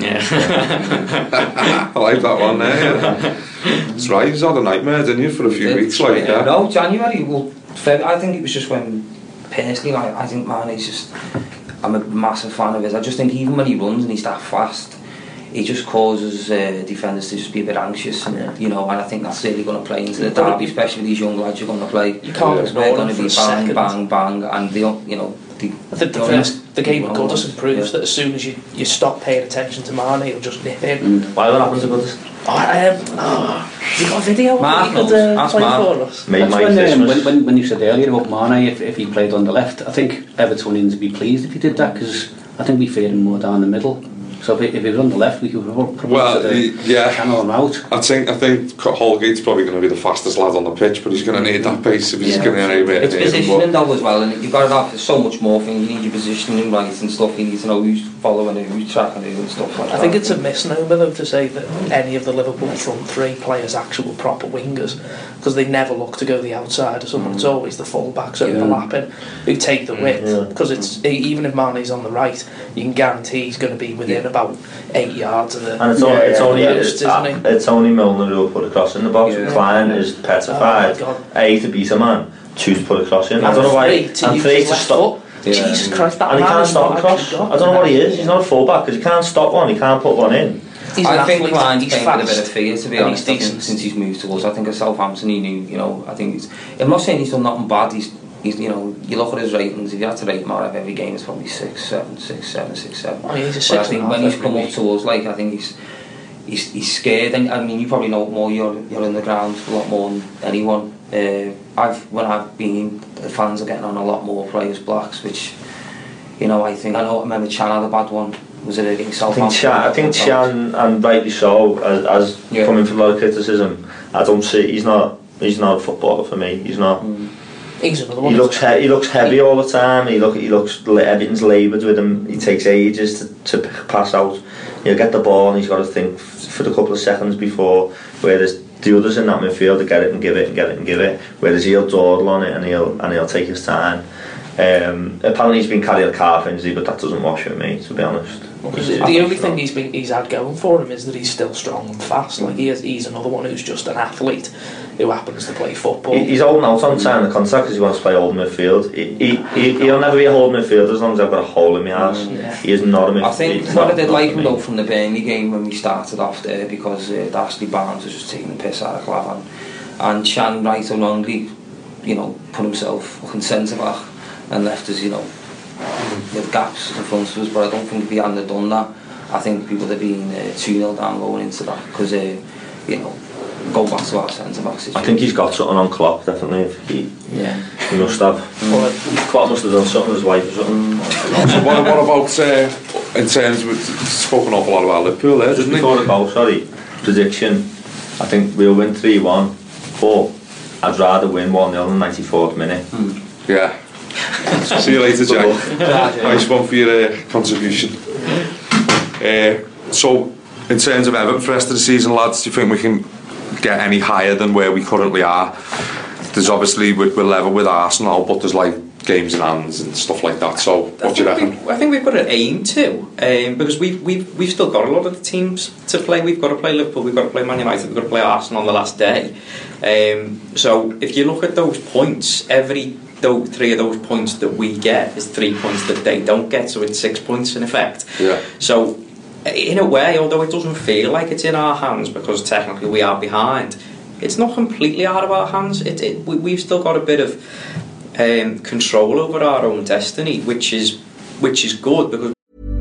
yeah.
I like that one there. Yeah. That's right. He's had a nightmare, didn't you, for a few weeks? Like
yeah.
yeah.
No, January. Well, I think it was just when personally, like, I think Mane's just. I'm a massive fan of his. I just think even when he runs and he's that fast, he just causes uh, defenders to just be a bit anxious, and yeah. you know. And I think that's really going to play into the derby, especially with these young lads you're going to play.
You can't
yeah. They're going to be bang, bang, bang, and they, you know. The,
I think the, first, the game of Goodison proves yeah. that as soon as you, you stop paying attention to Mane, he'll just nip in.
Mm. Why what happened to Goodison?
Oh, um, oh, you got a video?
Mark
you could uh, play for us.
That's when, um, when, when, when you said earlier about Mane, if, if he played on the left, I think Evertonians would be pleased if he did that, because I think we feared him more down the middle. So if, if he was on the left, we could probably
well, he, yeah.
channel him out.
I think I think Holgate's probably going to be the fastest lad on the pitch, but he's going to need that pace if he's yeah. going to anyway.
It's positioning though as well, and you've got to have there's so much more things. You need your positioning right and stuff. You need to know who's following who, who's tracking who and stuff like
I
that.
I think it's a misnomer though to say that any of the Liverpool front three play as actual proper wingers, because they never look to go the outside or someone. Mm. It's always the full-backs yeah. overlapping who take the width, because yeah. it's even if Mane's on the right, you can guarantee he's going to be within yeah. about eight yards of the
and it's, yeah, only, it's,
yeah,
only,
post,
it's, uh, it's only Milner who will put a cross in the box. yeah. Klein is petrified. Oh A to beat a man, two to put a cross in.
And
I don't know why.
Three to
and three to stop.
Yeah. Jesus Christ, that
and he
man
can't stop a cross. I don't know what he is. He's not a fullback because he can't stop one. He can't put one in.
He's I think Klein's playing with a bit of fear, to be honest. He's since he's moved to us, I think at Southampton he knew. You know, I think he's. I'm not saying he's done nothing bad. He's. He's, you know, you look at his ratings. If you had to rate him out of every game, it's probably six, seven, six, seven, six, seven.
Oh, yeah, he's a six.
But I think when he's come up to us, like I think he's, he's, he's scared. And I mean, you probably know more. You're, you're in the ground a lot more than anyone. Uh, I've when I've been, the fans are getting on a lot more players blacks, which, you know, I think I know. I remember Chan had a bad one. Was it against Southampton?
I think Chan, and rightly so, as, as yeah. coming from a lot of criticism. I don't see. He's not. He's not a footballer for me. He's not.
Mm. He's another one.
He looks he, he looks heavy all the time. He look he looks everything's laboured with him. He takes ages to, to pass out. He'll get the ball and he's got to think for the couple of seconds before. Whereas the others in that midfield, they get it and give it and get it and give it. Whereas he'll dawdle on it and he'll and he'll take his time. Um, apparently he's been carrying a calf injury, but that doesn't wash with me, to be honest.
Well, the only thing he's been he's had going for him is that he's still strong and fast. Like he is, he's another one who's just an athlete who happens to play football.
He, he's holding out on signing the contract because he wants to play old midfield. He, he, he, he'll never be a hold midfield as long as I've got a hole in my ass.
Yeah.
He is not a midfield.
I think what I did like him though from the Burnley game when we started off there, because uh, Ashley Barnes was just taking the piss out of Clavan, and Chan right or wrongly, you know, put himself fucking centre back and left us, you know, with gaps in front of us. But I don't think if he hadn't done that, I think people would have been uh, two nil down going into that, because uh, you know, go back to our centre back situation.
I think he's got something on Klopp, definitely. If he,
yeah,
he must have. Mm. Klopp must have done something with his wife or something.
Mm. So what, what about uh, in terms of, spoken an awful lot about Liverpool there,
just
didn't
before
he?
the goal, sorry, prediction. I think we'll win three one, but I'd rather win one nil in the ninety-fourth minute.
Mm. Yeah. See you later, Jack. Nice one for your uh, contribution. Uh, so, in terms of Everton for the rest of the season, lads, do you think we can get any higher than where we currently are? There's obviously, we're, we're level with Arsenal, but there's like games in hands and stuff like that. So, what do you reckon?
We, I think we've got an aim to, um, because we've, we've, we've still got a lot of the teams to play. We've got to play Liverpool, we've got to play Man United, we've got to play Arsenal on the last day. Um, so, if you look at those points, every though three of those points that we get is three points that they don't get, so it's six points in effect.
Yeah.
So, in a way, although it doesn't feel like it's in our hands because technically we are behind, it's not completely out of our hands. It, it we, we've still got a bit of um, control over our own destiny, which is which is good because.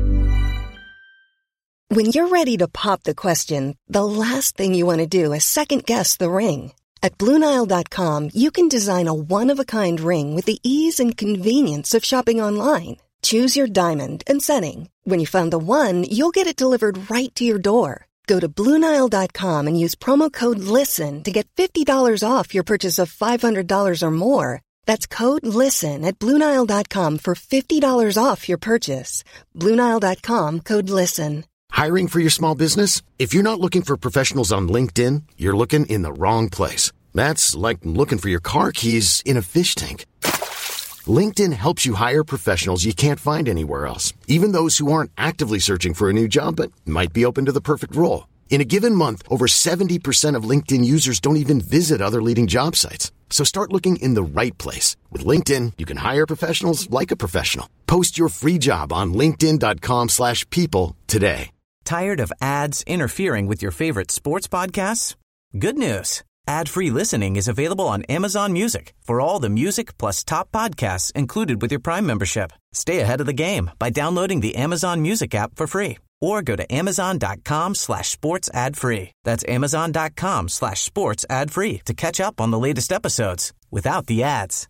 When you're ready to pop the question, the last thing you want to do is second guess the ring. At Blue Nile dot com, you can design a one-of-a-kind ring with the ease and convenience of shopping online. Choose your diamond and setting. When you find the one, you'll get it delivered right to your door. Go to Blue Nile dot com and use promo code LISTEN to get fifty dollars off your purchase of five hundred dollars or more. That's code LISTEN at Blue Nile dot com for fifty dollars off your purchase. Blue Nile dot com, code LISTEN.
Hiring for your small business? If you're not looking for professionals on LinkedIn, you're looking in the wrong place. That's like looking for your car keys in a fish tank. LinkedIn helps you hire professionals you can't find anywhere else, even those who aren't actively searching for a new job but might be open to the perfect role. In a given month, over seventy percent of LinkedIn users don't even visit other leading job sites. So start looking in the right place. With LinkedIn, you can hire professionals like a professional. Post your free job on linkedin dot com slash people today.
Tired of ads interfering with your favorite sports podcasts? Good news. Ad-free listening is available on Amazon Music for all the music plus top podcasts included with your Prime membership. Stay ahead of the game by downloading the Amazon Music app for free or go to amazon dot com slash sports ad free. That's amazon dot com slash sports ad free to catch up on the latest episodes without the ads.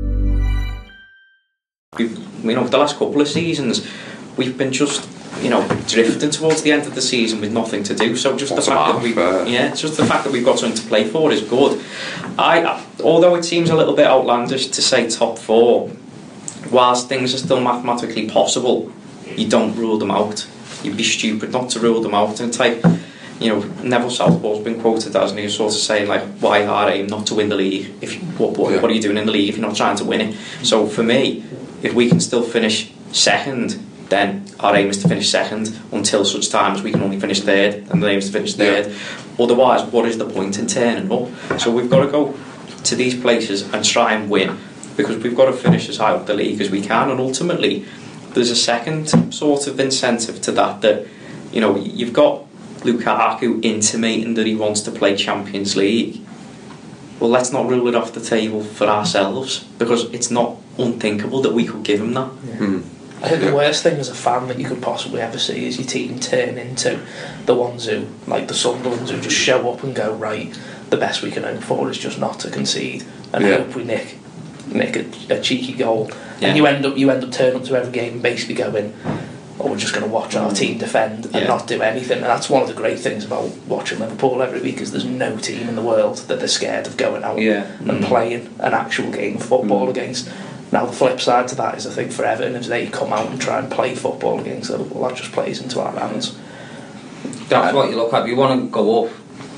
We've, you know, the last couple of seasons, we've been just, you know, drifting towards the end of the season with nothing to do. So just What's the fact that we, uh, yeah, just the fact that we've got something to play for is good. I, although it seems a little bit outlandish to say top four, whilst things are still mathematically possible, you don't rule them out. You'd be stupid not to rule them out. And it's like, you know, Neville Southall's been quoted as, and he was sort of saying like, why our aim not to win the league? If you, what, what,
yeah.
what are you doing in the league if you're not trying to win it? So for me, if we can still finish second, then our aim is to finish second until such time as we can only finish third, and the aim is to finish third. Yeah. Otherwise, what is the point in turning up? So we've got to go to these places and try and win, because we've got to finish as high up the league as we can. And ultimately, there's a second sort of incentive to that, that, you know, you've got Lukaku intimating that he wants to play Champions League. Well, let's not rule it off the table for ourselves, because it's not unthinkable that we could give him that.
Yeah. Mm. I think the worst thing as a fan that you could possibly ever see is your team turn into the ones who, like the Sunderlands, who just show up and go, right, the best we can hope for is just not to concede and yeah. hope we nick nick a, a cheeky goal. Yeah. And you end up you end up turning up to every game and basically going, oh, we're just going to watch our team defend and yeah. not do anything. And that's one of the great things about watching Liverpool every week, is there's no team in the world that they're scared of going out
yeah.
and
mm.
playing an actual game of football mm. against. Now the flip side to that is, I think for Everton, if they come out and try and play football against Liverpool, that just plays into our hands.
That's what you look at. If you want to go up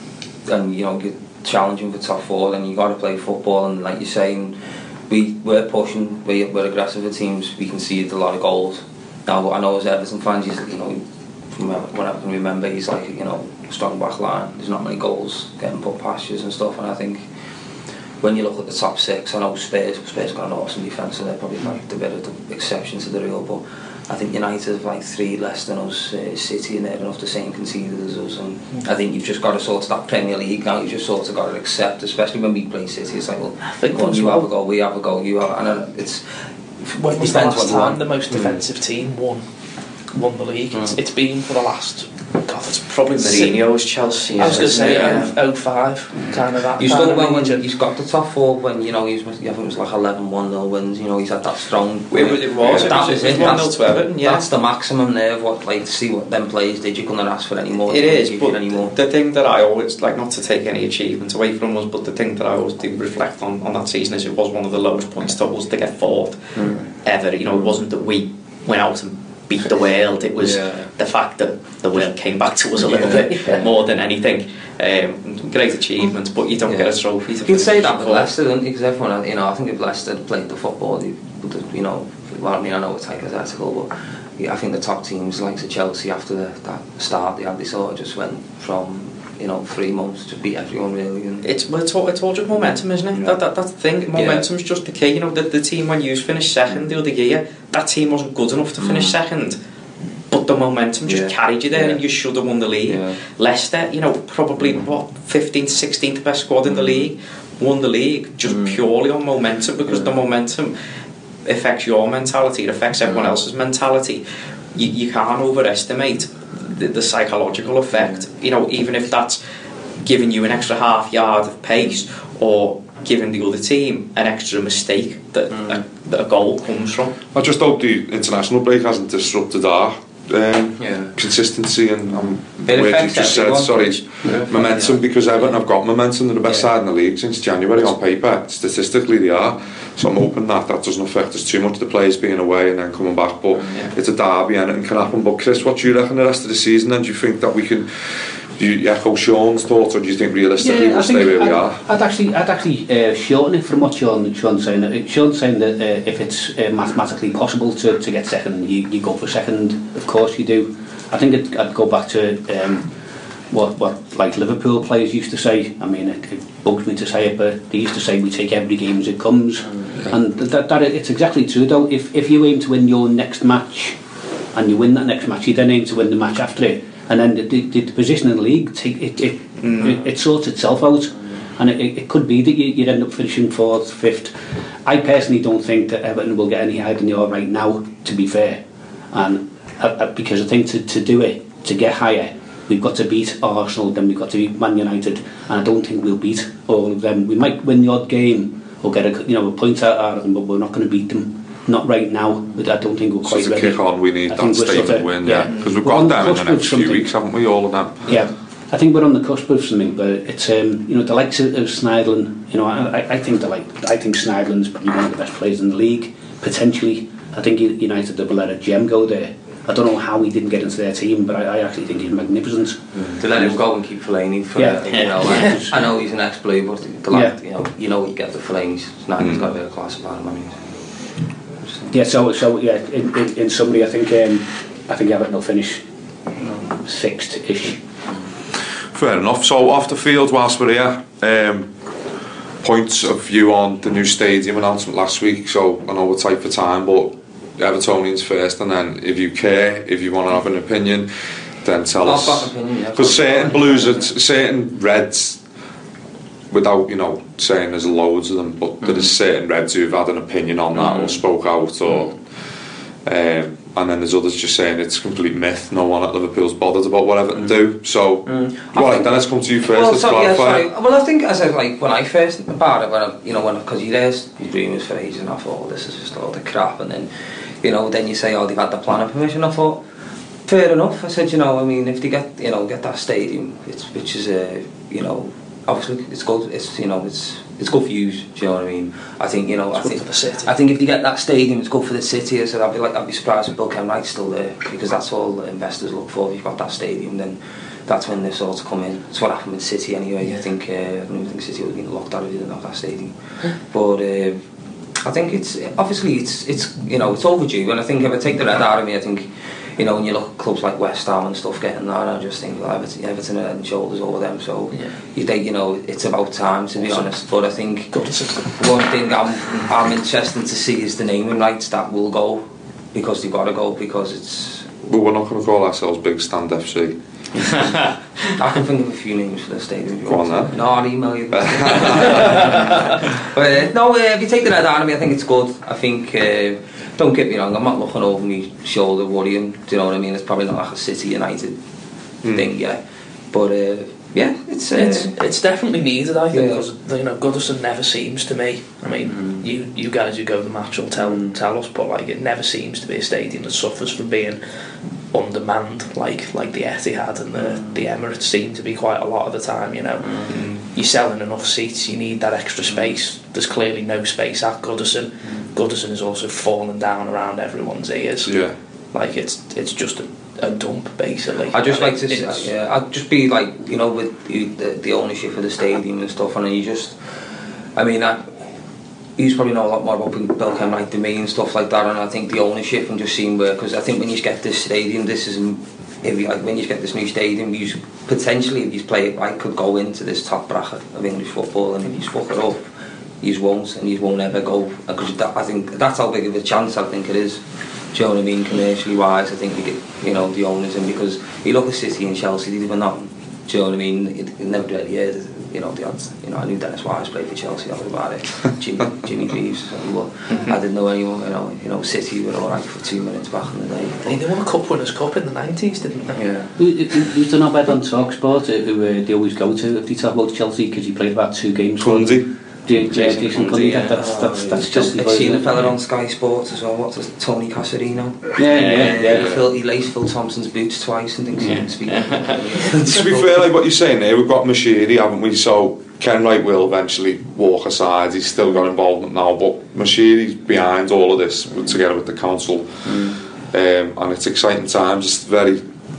and, you know, you're challenging for top four, then you got to play football. And like you're saying, we we're pushing, we, we're aggressive at teams. We concede a lot of goals. Now I know as Everton fans, you know, from what I can remember, he's like, you know, strong back line. There's not many goals getting put past you and stuff. And I think when you look at the top six, I know Spurs, Spurs got an awesome defence, so they're probably like the bit of the exception to the rule, but I think United have like three less than us, uh, City, and they're enough the same conceded as us, and mm. I think you've just got to sort of that Premier League now, you've just sort of got to accept, especially when we play City, it's like, well, I think well, you well. have a goal, we have a goal, you have, and it's,
when was the last time the most defensive mm. team won won the league? Mm. It's, it's been for the last God, it's
Probably Mourinho's Chelsea.
I was going to say
yeah.
oh five, kind of that.
He's
kind
done
of
well when
region.
he's got the top four. When you know he's, I think it was like eleven one nil wins. You know he's had that strong.
It, was- it was. It
that
was,
was
it
it.
was one nil
That's,
to Everton. Yeah.
that's the maximum there of what like to see what them players did. You couldn't ask for any more.
It is,
give
but
you any more.
the thing that I always like, not to take any achievement away from us, but the thing that I always do reflect on on that season is it was one of the lowest points totals to get fourth
Mm.
ever. You know, it wasn't that we went out and beat the world. It was
Yeah.
the fact that the world came back to us a little
Yeah.
bit
Yeah.
more than anything. Um, great achievement, but you don't
Yeah.
get a trophy. To
You can say that with
for.
Leicester, don't you? Because everyone, you know, I think if Leicester had played the football, they would have, you know, well, I mean, I know it's hypothetical, but yeah, I think the top teams, like the Chelsea, after the, that start they had, they sort of just went from, you know, three months to beat everyone really. And
It's well, it's all, it's all just momentum, isn't it?
Yeah.
That, that that's the thing. Momentum's just the key. You know, the, the team when you finished second the other year, that team wasn't good enough to finish
Mm.
second. But the momentum just
Yeah.
carried you there,
Yeah.
and you should have won the league.
Yeah.
Leicester, you know, probably what fifteenth, sixteenth best squad in the league, won the league just
Mm.
purely on momentum, because
Yeah.
the momentum affects your mentality, it affects everyone
Mm.
else's mentality. You, you can't overestimate the, the psychological effect. You know, even if that's giving you an extra half yard of pace, or giving the other team an extra mistake that,
Mm.
a, that a goal comes from.
I just hope the international break hasn't disrupted our um,
Yeah.
consistency and um,
It
words you
affects
just said,
everyone,
sorry,
which- Yeah.
momentum,
Yeah.
because Everton have got momentum. They're the best
Yeah.
side in the league since January on paper. Statistically they are, so I'm hoping that that doesn't affect us too much, the players being away and then coming back, but
Yeah.
it's a derby and it can happen. But Chris, what do you reckon the rest of the season, and do you think that we can, do you echo Sean's thoughts, or do you think realistically we'll stay where we
I'd,
are?
I'd actually, I'd actually uh, shorten it from what Sean, Sean's saying. Uh, Sean's saying that uh, if it's uh, mathematically possible to, to get second, you, you go for second. Of course you do. I think it, I'd go back to um, what what like Liverpool players used to say. I mean, it, it bugs me to say it, but they used to say we take every game as it comes,
Mm.
and that, that it's exactly true though. If if you aim to win your next match, and you win that next match, you then aim to win the match after it, and then the, the, the position in the league, take, it, it,
Mm.
it it sorts itself out, and it, it could be that you, you'd end up finishing fourth, fifth. I personally don't think that Everton will get any higher than they are right now, to be fair, and uh, uh, because I think to, to do it, to get higher, we've got to beat Arsenal, then we've got to beat Man United, and I don't think we'll beat all of them. We might win the odd game or get a you know a point out of them, but we're not going to beat them. Not right now. But I don't think we're
So
quite
to
ready.
kick on, we need
I
that
think we're
statement
sort of-
win, yeah,
yeah.
because we've
We're
got
on the
them in the
cusp of
next few
something.
weeks, haven't we, all of them?
Yeah, I think we're on the cusp of something, but it's um, you know the likes of, of Sneijderlin. You know, I, I- I think the like I think Sneijderlin's probably one of the best players in the league potentially. I think United will let a gem go there. I don't know how he didn't get into their team, but I, I actually think he's magnificent.
To let him go and keep Fellaini for
Yeah.
you know, like, I know he's an ex-blue, but the lad,
Yeah.
you know, you know what you get the Fellaini. Snyder's
Mm.
got a bit of class about him. I mean,
Yeah, so so yeah. In, in, in summary, I think um, I think Everton will finish sixth-ish.
Fair enough. So off the field, whilst we're here, um, points of view on the new stadium announcement last week. So I know we're tight for time, but Evertonians first, and then if you care, if you want to have an opinion, then tell
I've
us.
got an opinion, yeah.
Because certain blues, and certain reds, without you know saying there's loads of them, but there is certain reds who've had an opinion on that or spoke out, or um, and then there's others just saying it's complete myth. No one at Liverpool's bothered about what Everton do. So, right, then let's come to you first.
Well,
let's
so, yeah,
clarify.
sorry. Well, I think as I like when I first about it, when I, you know, when because you there's these rumours for ages, and I thought, oh, this is just a load of crap, and then, you know, then you say, oh, they've had the planning permission. I thought, fair enough. I said, you know, I mean, if they get, you know, get that stadium, it's, which is a, uh, you know, obviously it's good. It's, you know, it's it's good for you. Do you know what I mean? I think, you know,
It's
I
good
think
for the city.
I think if they get that stadium, it's good for the city. I said, I'd be like, I'd be surprised if Bill Kenwright's still there, because that's all the investors look for. If you've got that stadium, then that's when they sort of come in. It's what happened with City anyway. I think uh, I don't even think City would have been locked out if they didn't have that stadium. But uh, I think it's obviously it's it's you know it's overdue. And I think if I take the red out of me, I think, you know, when you look at clubs like West Ham and stuff getting that, I just think, well, Everton, Everton are head and shoulders over them. So
Yeah.
you think, you know, it's about time, to be honest. But I think
Good system.
one thing I'm I'm interested to see is the naming rights that will go, because they've got to go, because it's.
But we're not going to call ourselves Big Stand F C.
I can think of a few names for the stadium.
Go on then.
No, I'll email you. But uh, no, uh, if you take the red out of me, I think it's good. I think, uh, don't get me wrong, I'm not looking over my shoulder worrying. Do you know what I mean? It's probably not like a City United mm. thing, yeah. But uh, yeah, it's, uh,
it's it's definitely needed, I think,
yeah.
because you know Goodison never seems to me. I mean, mm. you you guys who go to the match will tell mm. tell us, but like it never seems to be a stadium that suffers from being undermanned like like the Etihad and the mm. the Emirates seem to be quite a lot of the time. You know, mm. you're selling enough seats, you need that extra space. There's clearly no space at Goodison. Mm. Goodison is also falling down around everyone's ears.
Yeah,
like it's it's just a. a dump basically.
I just
I
like to see, yeah, I'd just be like, you know, with the, the ownership of the stadium and stuff, and you just, I mean, I, you probably know a lot more about Bill Kenwright than me and stuff like that, and I think the ownership and just seeing where, because I think when you get this stadium, this is, if you, like when you get this new stadium, you potentially, if you play it right, could go into this top bracket of English football, and if you fuck it up, you won't, and you won't ever go, because I think that's how big of a chance I think it is. Do you know what I mean? Commercially wise, I think we get, you know, the owners, and because you look at City and Chelsea, they were not. Do you know what I mean? It, it never really heard, you know, the odds. You know, I knew Dennis Wise played for Chelsea. I was about it. Jimmy, Jimmy Greaves. Well, I didn't know anyone. You know, you know, City were all right for two minutes back in the day.
They, they won a Cup Winners' Cup in the nineties, didn't they?
Yeah.
Who, who, who's done our bed on TalkSport? Who uh, they always go to if they talk about Chelsea, because he played about two games.
Cundy.
Yeah, Jason Cundy. Yeah. That's that's
oh,
that's
just.
just.
I've seen a fella on Sky Sports as well. What's this? Tony Caserino.
Yeah, yeah, yeah. yeah.
He, Phil, he laced Phil Thompson's boots twice and things. Yeah. Speak.
To be fair, like what you're saying there, we've got Moshiri, haven't we? So Kenwright will eventually walk aside. He's still got involvement now, but Moshiri's behind all of this together with the council, mm. um, and it's exciting times. It's very,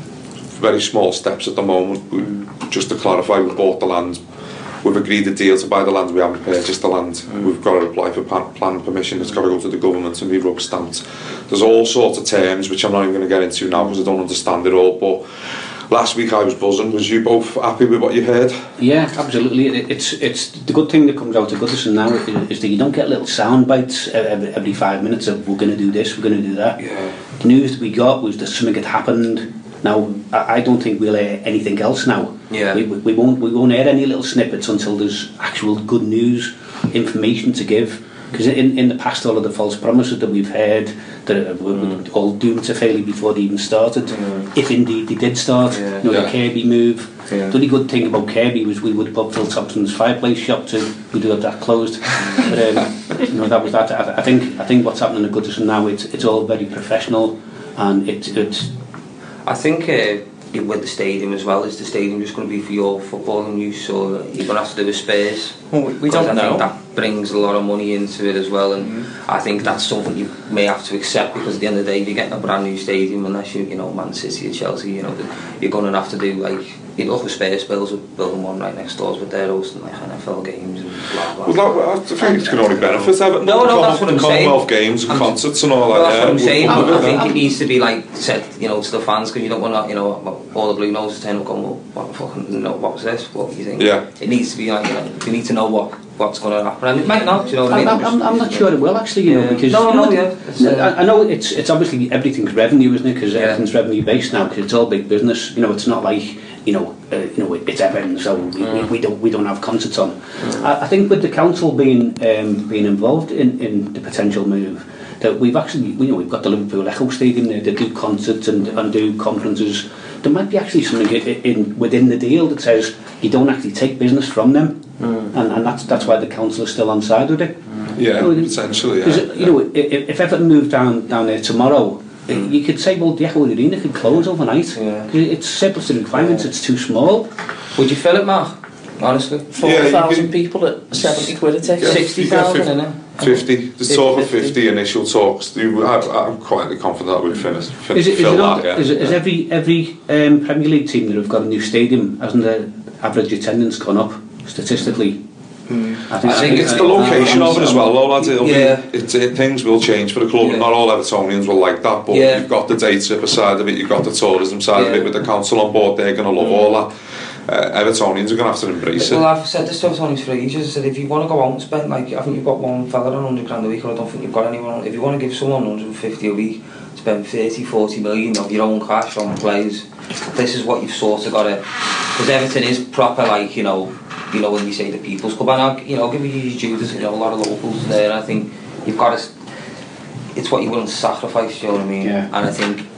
very small steps at the moment. We, just to clarify, we bought the land. We've agreed a deal to buy the land. We haven't purchased the land. Mm. We've got to apply for planning permission. It's got to go to the government and be rubber stamped. There's all sorts of terms which I'm not even going to get into now because I don't understand it all. But last week I was buzzing. Was you both happy with what you heard?
Yeah, absolutely. It, it's it's the good thing that comes out of Goodison now is that you don't get little sound bites every, every five minutes of we're going to do this, we're going to do that.
Yeah.
The news that we got was that something had happened. Now, I don't think we'll hear anything else now.
Yeah.
We, we won't we won't hear any little snippets until there's actual good news, information to give. Because in, in the past, all of the false promises that we've heard that were mm. all doomed to failure before they even started, mm. if indeed they did start,
yeah.
you know,
yeah.
the Kirby move.
Yeah.
The only good thing about Kirby was we would have put Phil Thompson's fireplace shop to, we do have that closed. But um, you know, that was that. I, I think I think what's happening at Goodison now, it's it's all very professional, and it's it's.
I think uh, with the stadium as well, is the stadium just going to be for your footballing use, or you're going to have to do a space?
Well, we, we don't
I
know.
Think that brings a lot of money into it as well, and mm-hmm. I think that's something you may have to accept, because at the end of the day, if you're getting a brand new stadium, unless you, you know, Man City or Chelsea, you know, you're going to have to do like. You look at Spurs Bills are building one right next door, but they're hosting like N F L games and blah blah.
Well, that, I think it's going to only benefit Everton.
No, no, that's what I'm saying.
Commonwealth games and I'm, concerts and all
well,
that.
That's
yeah,
what I'm saying. I, I think
I'm,
it needs to be like said, you know, to the fans, because you don't want to, you know, all the blue noses turn up going, well, what the fucking, you know, what was this? What do you think?
Yeah.
It needs to be like, you know, you need to know what what's going to happen, and it might not. You know what I mean?
I'm, I'm, I'm not sure it will actually, you know,
yeah.
because
no,
you know,
no, yeah. It's, uh,
I, I know it's it's obviously everything's revenue, isn't it? Because
yeah.
everything's revenue based now, because it's all big business. You know, it's not like. You know, uh, you know, it's Everton, so we, mm. we, we don't we don't have concerts on. Mm. I, I think with the council being um, being involved in, in the potential move, that we've actually, you know, we've got the Liverpool Echo Stadium there that do concerts and, and do conferences. There might be actually something in, in within the deal that says you don't actually take business from them, mm. and, and that's that's why the council is still on side with it.
Mm. Yeah, you know, potentially. Yeah.
You
yeah.
know, if, if Everton moved down down there tomorrow. Mm. You could say, well, the Echo Arena could close overnight.
Yeah.
It's simple to the requirements, yeah. It's too small.
Would you fill it, Mark? Honestly?
four thousand yeah, people at seventy quid a ticket?
sixty thousand, isn't it?
fifty. The talk of fifty initial talks. I'm quite confident that we'd finish. Fin-
is it, is
fill
it
that, yeah.
Is, it, is every, every um, Premier League team that have got a new stadium, hasn't the average attendance gone up statistically?
Mm. I think, I think it's the location of it as well, though, lads. It'll
yeah.
be, it, it, things will change for the club. Yeah. Not all Evertonians will like that, but
yeah.
you've got the day tripper side of it, you've got the tourism side yeah. of it with the council on board. They're going to love mm. all that. Uh, Evertonians are going to have to embrace
well,
it.
Well, I've said this to Evertonians for ages. I said, if you want to go out and spend, like, I think you've got one fella on one hundred grand a week, or I don't think you've got anyone. If you want to give someone one hundred fifty a week, spend thirty, forty million of your own cash on players, this is what you've sort of got to. Because Everton is proper, like, you know. You know, when you say the People's Club, and I'll, you know, give you your due, there's, you know, a lot of locals there, and I think you've got to, it's what you're willing to sacrifice, you know what I mean?
Yeah.
And I think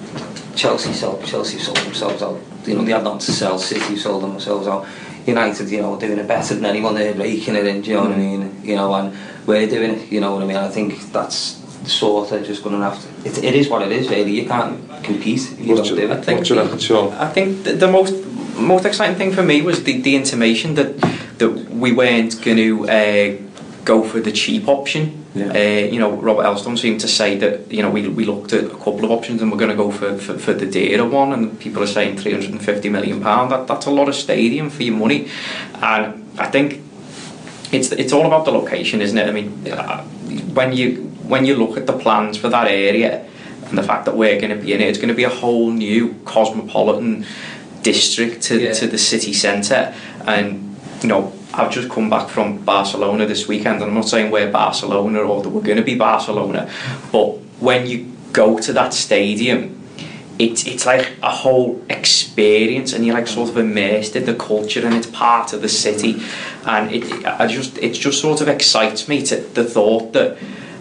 Chelsea sold, Chelsea sold themselves out. You know, they had nothing to sell. City sold themselves out. United, you know, doing it better than anyone. They're raking it in, do you know what I mean? You know, and we're doing it, you know what I mean? I think that's sort of just going to have to... It, it is what it is, really. You can't compete if you
What's
don't
your,
do it.
I think, the, reckon, Sean?
I think the, the most most exciting thing for me was the, the intimation that that we weren't going to uh, go for the cheap option. Yeah. Uh, you know, Robert Elstone seemed to say that, you know, we we looked at a couple of options and we're going to go for, for, for the dearer one, and people are saying three hundred fifty million pounds. That, that's a lot of stadium for your money. And I think it's it's all about the location, isn't it? I mean, uh, when you when you look at the plans for that area and the fact that we're going to be in it, it's going to be a whole new cosmopolitan district to, yeah. to the city centre. And, you know, I've just come back from Barcelona this weekend, and I'm not saying we're Barcelona or that we're going to be Barcelona, but when you go to that stadium, it's it's like a whole experience, and you're like sort of immersed in the culture, and it's part of the city. And it I just it just sort of excites me to the thought that,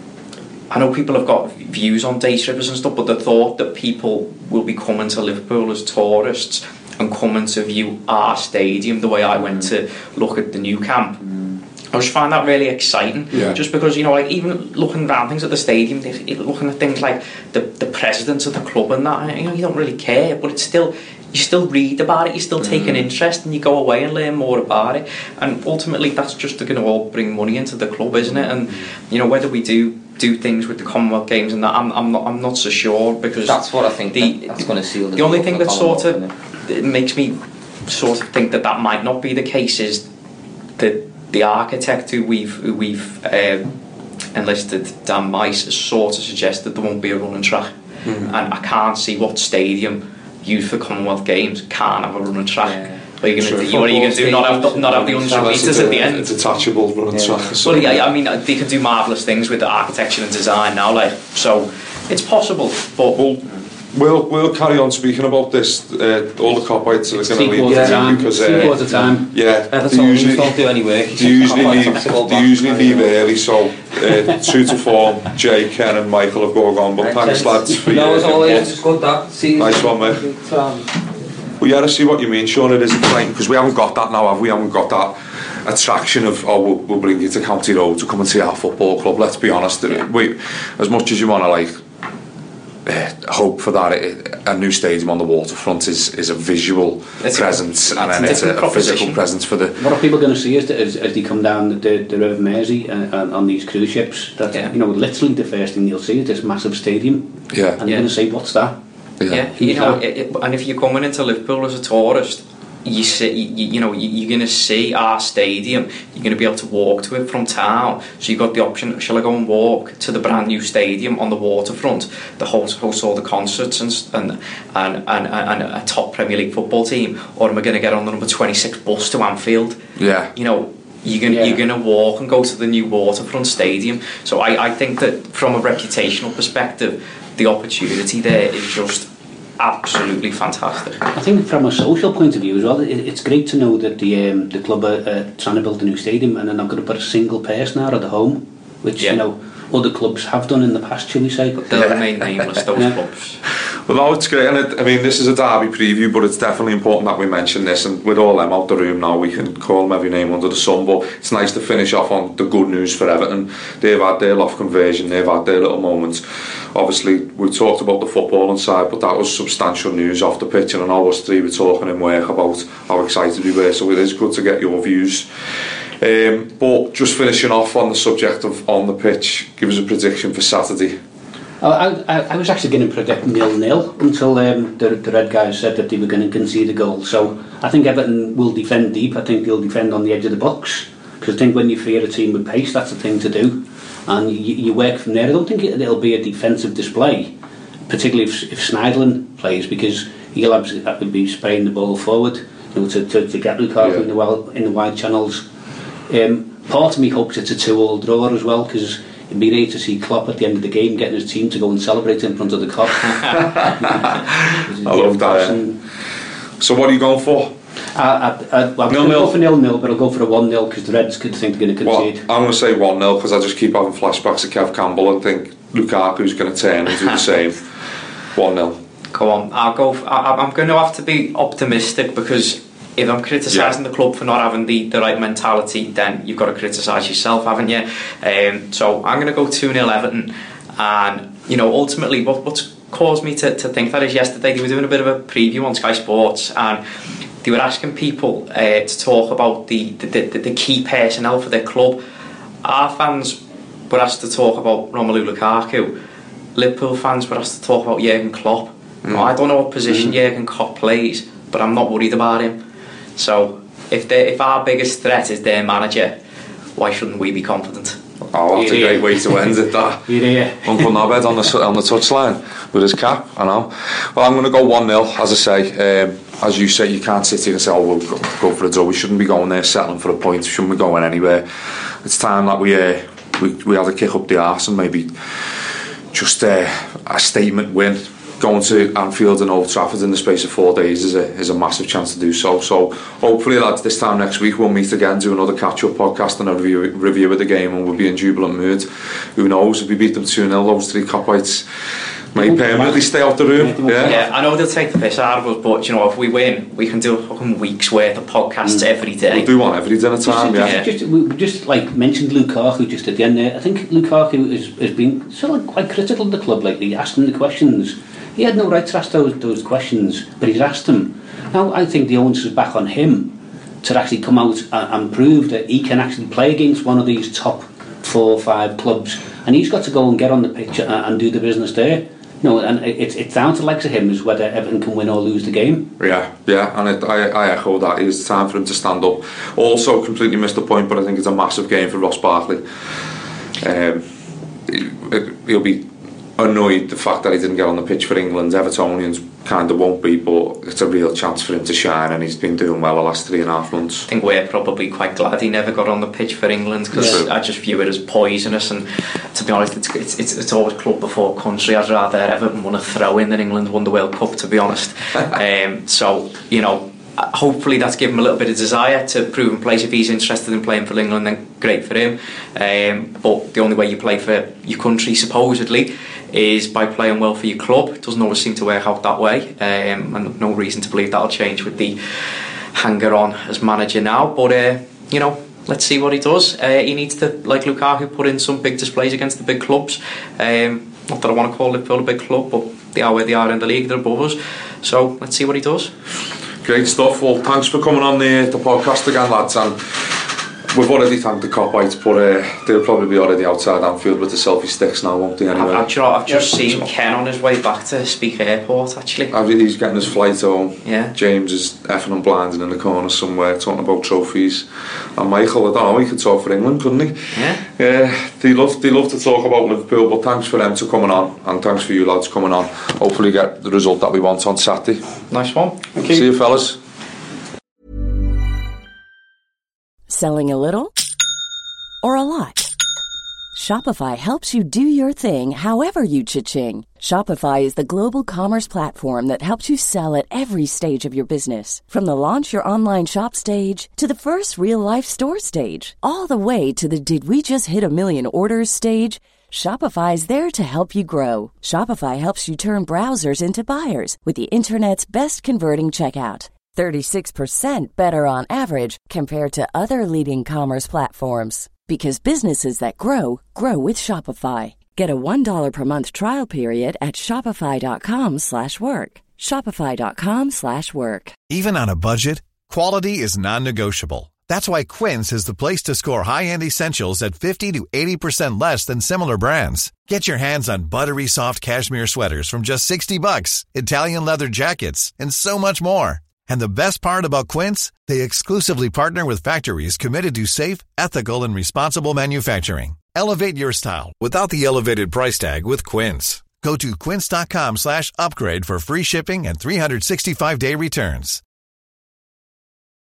I know people have got views on day trippers and stuff, but the thought that people will be coming to Liverpool as tourists and coming to view our stadium the way I went to look at the new camp, I just find that really exciting. Yeah. Just because, you know, like even looking around things at the stadium, looking at things like the the presidents of the club and that, you know, you don't really care, but it's still, you still read about it, you still take mm. an interest, and you go away and learn more about it. And ultimately, that's just going to all bring money into the club, isn't it? And you know, whether we do do things with the Commonwealth Games and that, I'm I'm not I'm not so sure, because
that's what I think
the,
that, that's going to seal the.
The only thing that sort of it makes me sort of think that that might not be the case is that the architect who we've who we've um, enlisted, Dan Mice, has sort of suggested there won't be a running track, mm. and I can't see what stadium used for Commonwealth Games can't have a running track. Yeah. What are you going to do? What are you going to do? Not have the, not have the one hundred metres at the end?
A detachable running yeah. track.
Well, yeah, I mean, they can do marvellous things with the architecture and design now, like, so it's possible. But
well, we'll we'll carry on speaking about this. Uh, all the Copites are going to leave the team because
uh, time.
yeah,
yeah
they usually
don't do any work.
They usually leave. They usually leave early, so uh, two to four. Jay, Ken, and Michael have gone on. But thanks, lads, for
no,
your
it's always it's good that. See,
nice one, mate. Well, yeah, I see what you mean, Sean. It is exciting because we haven't got that now, have we? We haven't got that attraction of, oh, we'll, we'll bring you to County Road to come and see our football club. Let's be honest. Yeah. We, as much as you want to like uh, hope for that, it, a new stadium on the waterfront is, is a visual it's presence, a, and then it's a, a physical presence for the.
What are people going to see as, as, as they come down the, the River Mersey and, and on these cruise ships? That yeah. you know, literally the first thing you'll see is this massive stadium.
Yeah.
And you're yeah. going to say, what's that?
Yeah, yeah, you know, it, it, and if you're coming into Liverpool as a tourist, you see, you, you know, you, you're going to see our stadium. You're going to be able to walk to it from town. So you've got the option: shall I go and walk to the brand new stadium on the waterfront, the host, host all the concerts and and, and and and a top Premier League football team, or am I going to get on the number twenty-six bus to Anfield?
Yeah,
you know. You're gonna, yeah. you're gonna walk and go to the new waterfront stadium. So I, I think that from a reputational perspective, the opportunity there is just absolutely fantastic.
I think from a social point of view as well, it, it's great to know that the um, the club are uh, trying to build a new stadium and they're not going to put a single person out of the home, which yeah. you know other clubs have done in the past, shall we say?
But they'll remain nameless, those yeah. clubs.
Well, no, it's great, and it, I mean, this is a derby preview, but it's definitely important that we mention this, and with all them out the room now, we can call them every name under the sun, but it's nice to finish off on the good news for Everton. They've had their loft conversion, they've had their little moments. Obviously, we talked about the footballing side, but that was substantial news off the pitch, and I know us three were talking in work about how excited we were, so it is good to get your views. Um, but just finishing off on the subject of on the pitch, give us a prediction for Saturday.
I, I, I was actually going to predict nil nil until um, the, the Red guys said that they were going to concede a goal. So I think Everton will defend deep. I think they'll defend on the edge of the box, because I think when you fear a team with pace, that's the thing to do, and you, you work from there. I don't think it, it'll be a defensive display, particularly if, if Schneiderlin plays, because he'll have, be spraying the ball forward, you know, to, to, to get Lukaku yeah. in the well, in the wide channels. Um, part of me hopes it's a two-all draw as well, because it'd be great to see Klopp at the end of the game getting his team to go and celebrate in front of the Kop.
I love that. Yeah. So what are you going for?
I, I, I, I'm going to go for nil nil, but I'll go for a one nil because the Reds could think they're going to concede.
Well, I'm going to say one nil because I just keep having flashbacks of Kev Campbell and think Lukaku's going to turn and do the same. one nil.
Go on, I'll go. For, I, I'm going to have to be optimistic because if I'm criticising yeah. the club for not having the, the right mentality, then you've got to criticise yourself, haven't you? Um, so I'm going to go two nil Everton, and you know, ultimately, what, what's caused me to, to think that is yesterday they were doing a bit of a preview on Sky Sports, and they were asking people uh, to talk about the the, the the key personnel for their club. Our fans were asked to talk about Romelu Lukaku. Liverpool fans were asked to talk about Jurgen Klopp. Mm. I don't know what position mm. Jurgen Klopp plays, but I'm not worried about him. So if they, if our biggest threat is their manager, why shouldn't we be confident?
Oh, that's yeah, a great yeah. way to end it, that.
yeah.
Uncle Nobed on the, on the touchline with his cap, I know. Well, I'm going to go one nil, as I say. Um, as you say, you can't sit here and say, oh, we'll go, go for a draw. We shouldn't be going there settling for a point. We shouldn't be going anywhere. It's time that we uh, we, we had a kick up the arse and maybe just uh, a statement win. Going to Anfield and Old Trafford in the space of four days is a is a massive chance to do so. So hopefully, lads, this time next week we'll meet again, do another catch-up podcast and a review review of the game, and we'll be in jubilant mood. Who knows? If we beat them two nil, those three Copites may permanently stay out the room. Yeah.
yeah, I know they'll take the piss out of us, but you know, if we win, we can do a fucking week's worth of podcasts mm. every day.
We'll do one every dinner time.
Just,
yeah.
Just, we just like mentioned Lukaku just at the end there. I think Lukaku has, has been sort of quite critical of the club lately, asking the questions. He had no right to ask those those questions, but he's asked them. Now I think the onus is back on him to actually come out and, and prove that he can actually play against one of these top four or five clubs, and he's got to go and get on the pitch and, and do the business there. No, and it's it's down to the likes of him is whether Everton can win or lose the game.
Yeah, yeah, and it, I I echo that. It's time for him to stand up. Also, completely missed the point, but I think it's a massive game for Ross Barkley. Um, it, he'll be annoyed the fact that he didn't get on the pitch for England. Evertonians kind of won't be, but it's a real chance for him to shine, and he's been doing well the last three and a half months.
I think we're probably quite glad he never got on the pitch for England, because yeah. I just view it as poisonous, and to be honest, it's it's it's, it's always club before country. I'd rather Everton won a throw-in than England won the World Cup, to be honest. um, so, you know, hopefully that's given him a little bit of desire to prove and place. If he's interested in playing for England, then great for him. Um, but the only way you play for your country, supposedly, is by playing well for your club. It doesn't always seem to work out that way, um, and no reason to believe that'll change with the hanger-on as manager now. But uh, you know, let's see what he does. Uh, he needs to, like Lukaku, put in some big displays against the big clubs. Um, not that I want to call Liverpool a big club, but they are where they are in the league. They're above us. So let's see what he does.
Great stuff. Well, thanks for coming on the, the podcast again, lads. And we've already thanked the Copites, but uh, they'll probably be already outside Anfield with the selfie sticks now, won't they? Anyway,
I've, I've just yeah. seen Ken on his way back to Speaker Airport, actually.
He's getting his flight home.
Yeah.
James is effing and blinding in the corner somewhere, talking about trophies. And Michael, I don't know, he could talk for England, couldn't he?
Yeah.
Yeah, they love, they love to talk about Liverpool, but thanks for them to coming on, and thanks for you lads coming on. Hopefully get the result that we want on Saturday.
Nice one.
Thank you. See you, fellas.
Selling a little or a lot? Shopify helps you do your thing however you cha-ching. Shopify is the global commerce platform that helps you sell at every stage of your business. From the launch your online shop stage to the first real-life store stage, all the way to the did we just hit a million orders stage. Shopify is there to help you grow. Shopify helps you turn browsers into buyers with the internet's best converting checkout. thirty-six percent better on average compared to other leading commerce platforms. Because businesses that grow, grow with Shopify. Get a one dollar per month trial period at shopify.com slash work. Shopify.com slash work.
Even on a budget, quality is non-negotiable. That's why Quince is the place to score high-end essentials at fifty to eighty percent less than similar brands. Get your hands on buttery soft cashmere sweaters from just sixty bucks, Italian leather jackets, and so much more. And the best part about Quince, they exclusively partner with factories committed to safe, ethical, and responsible manufacturing. Elevate your style without the elevated price tag with Quince. Go to quince.com slash upgrade for free shipping and three sixty-five day returns.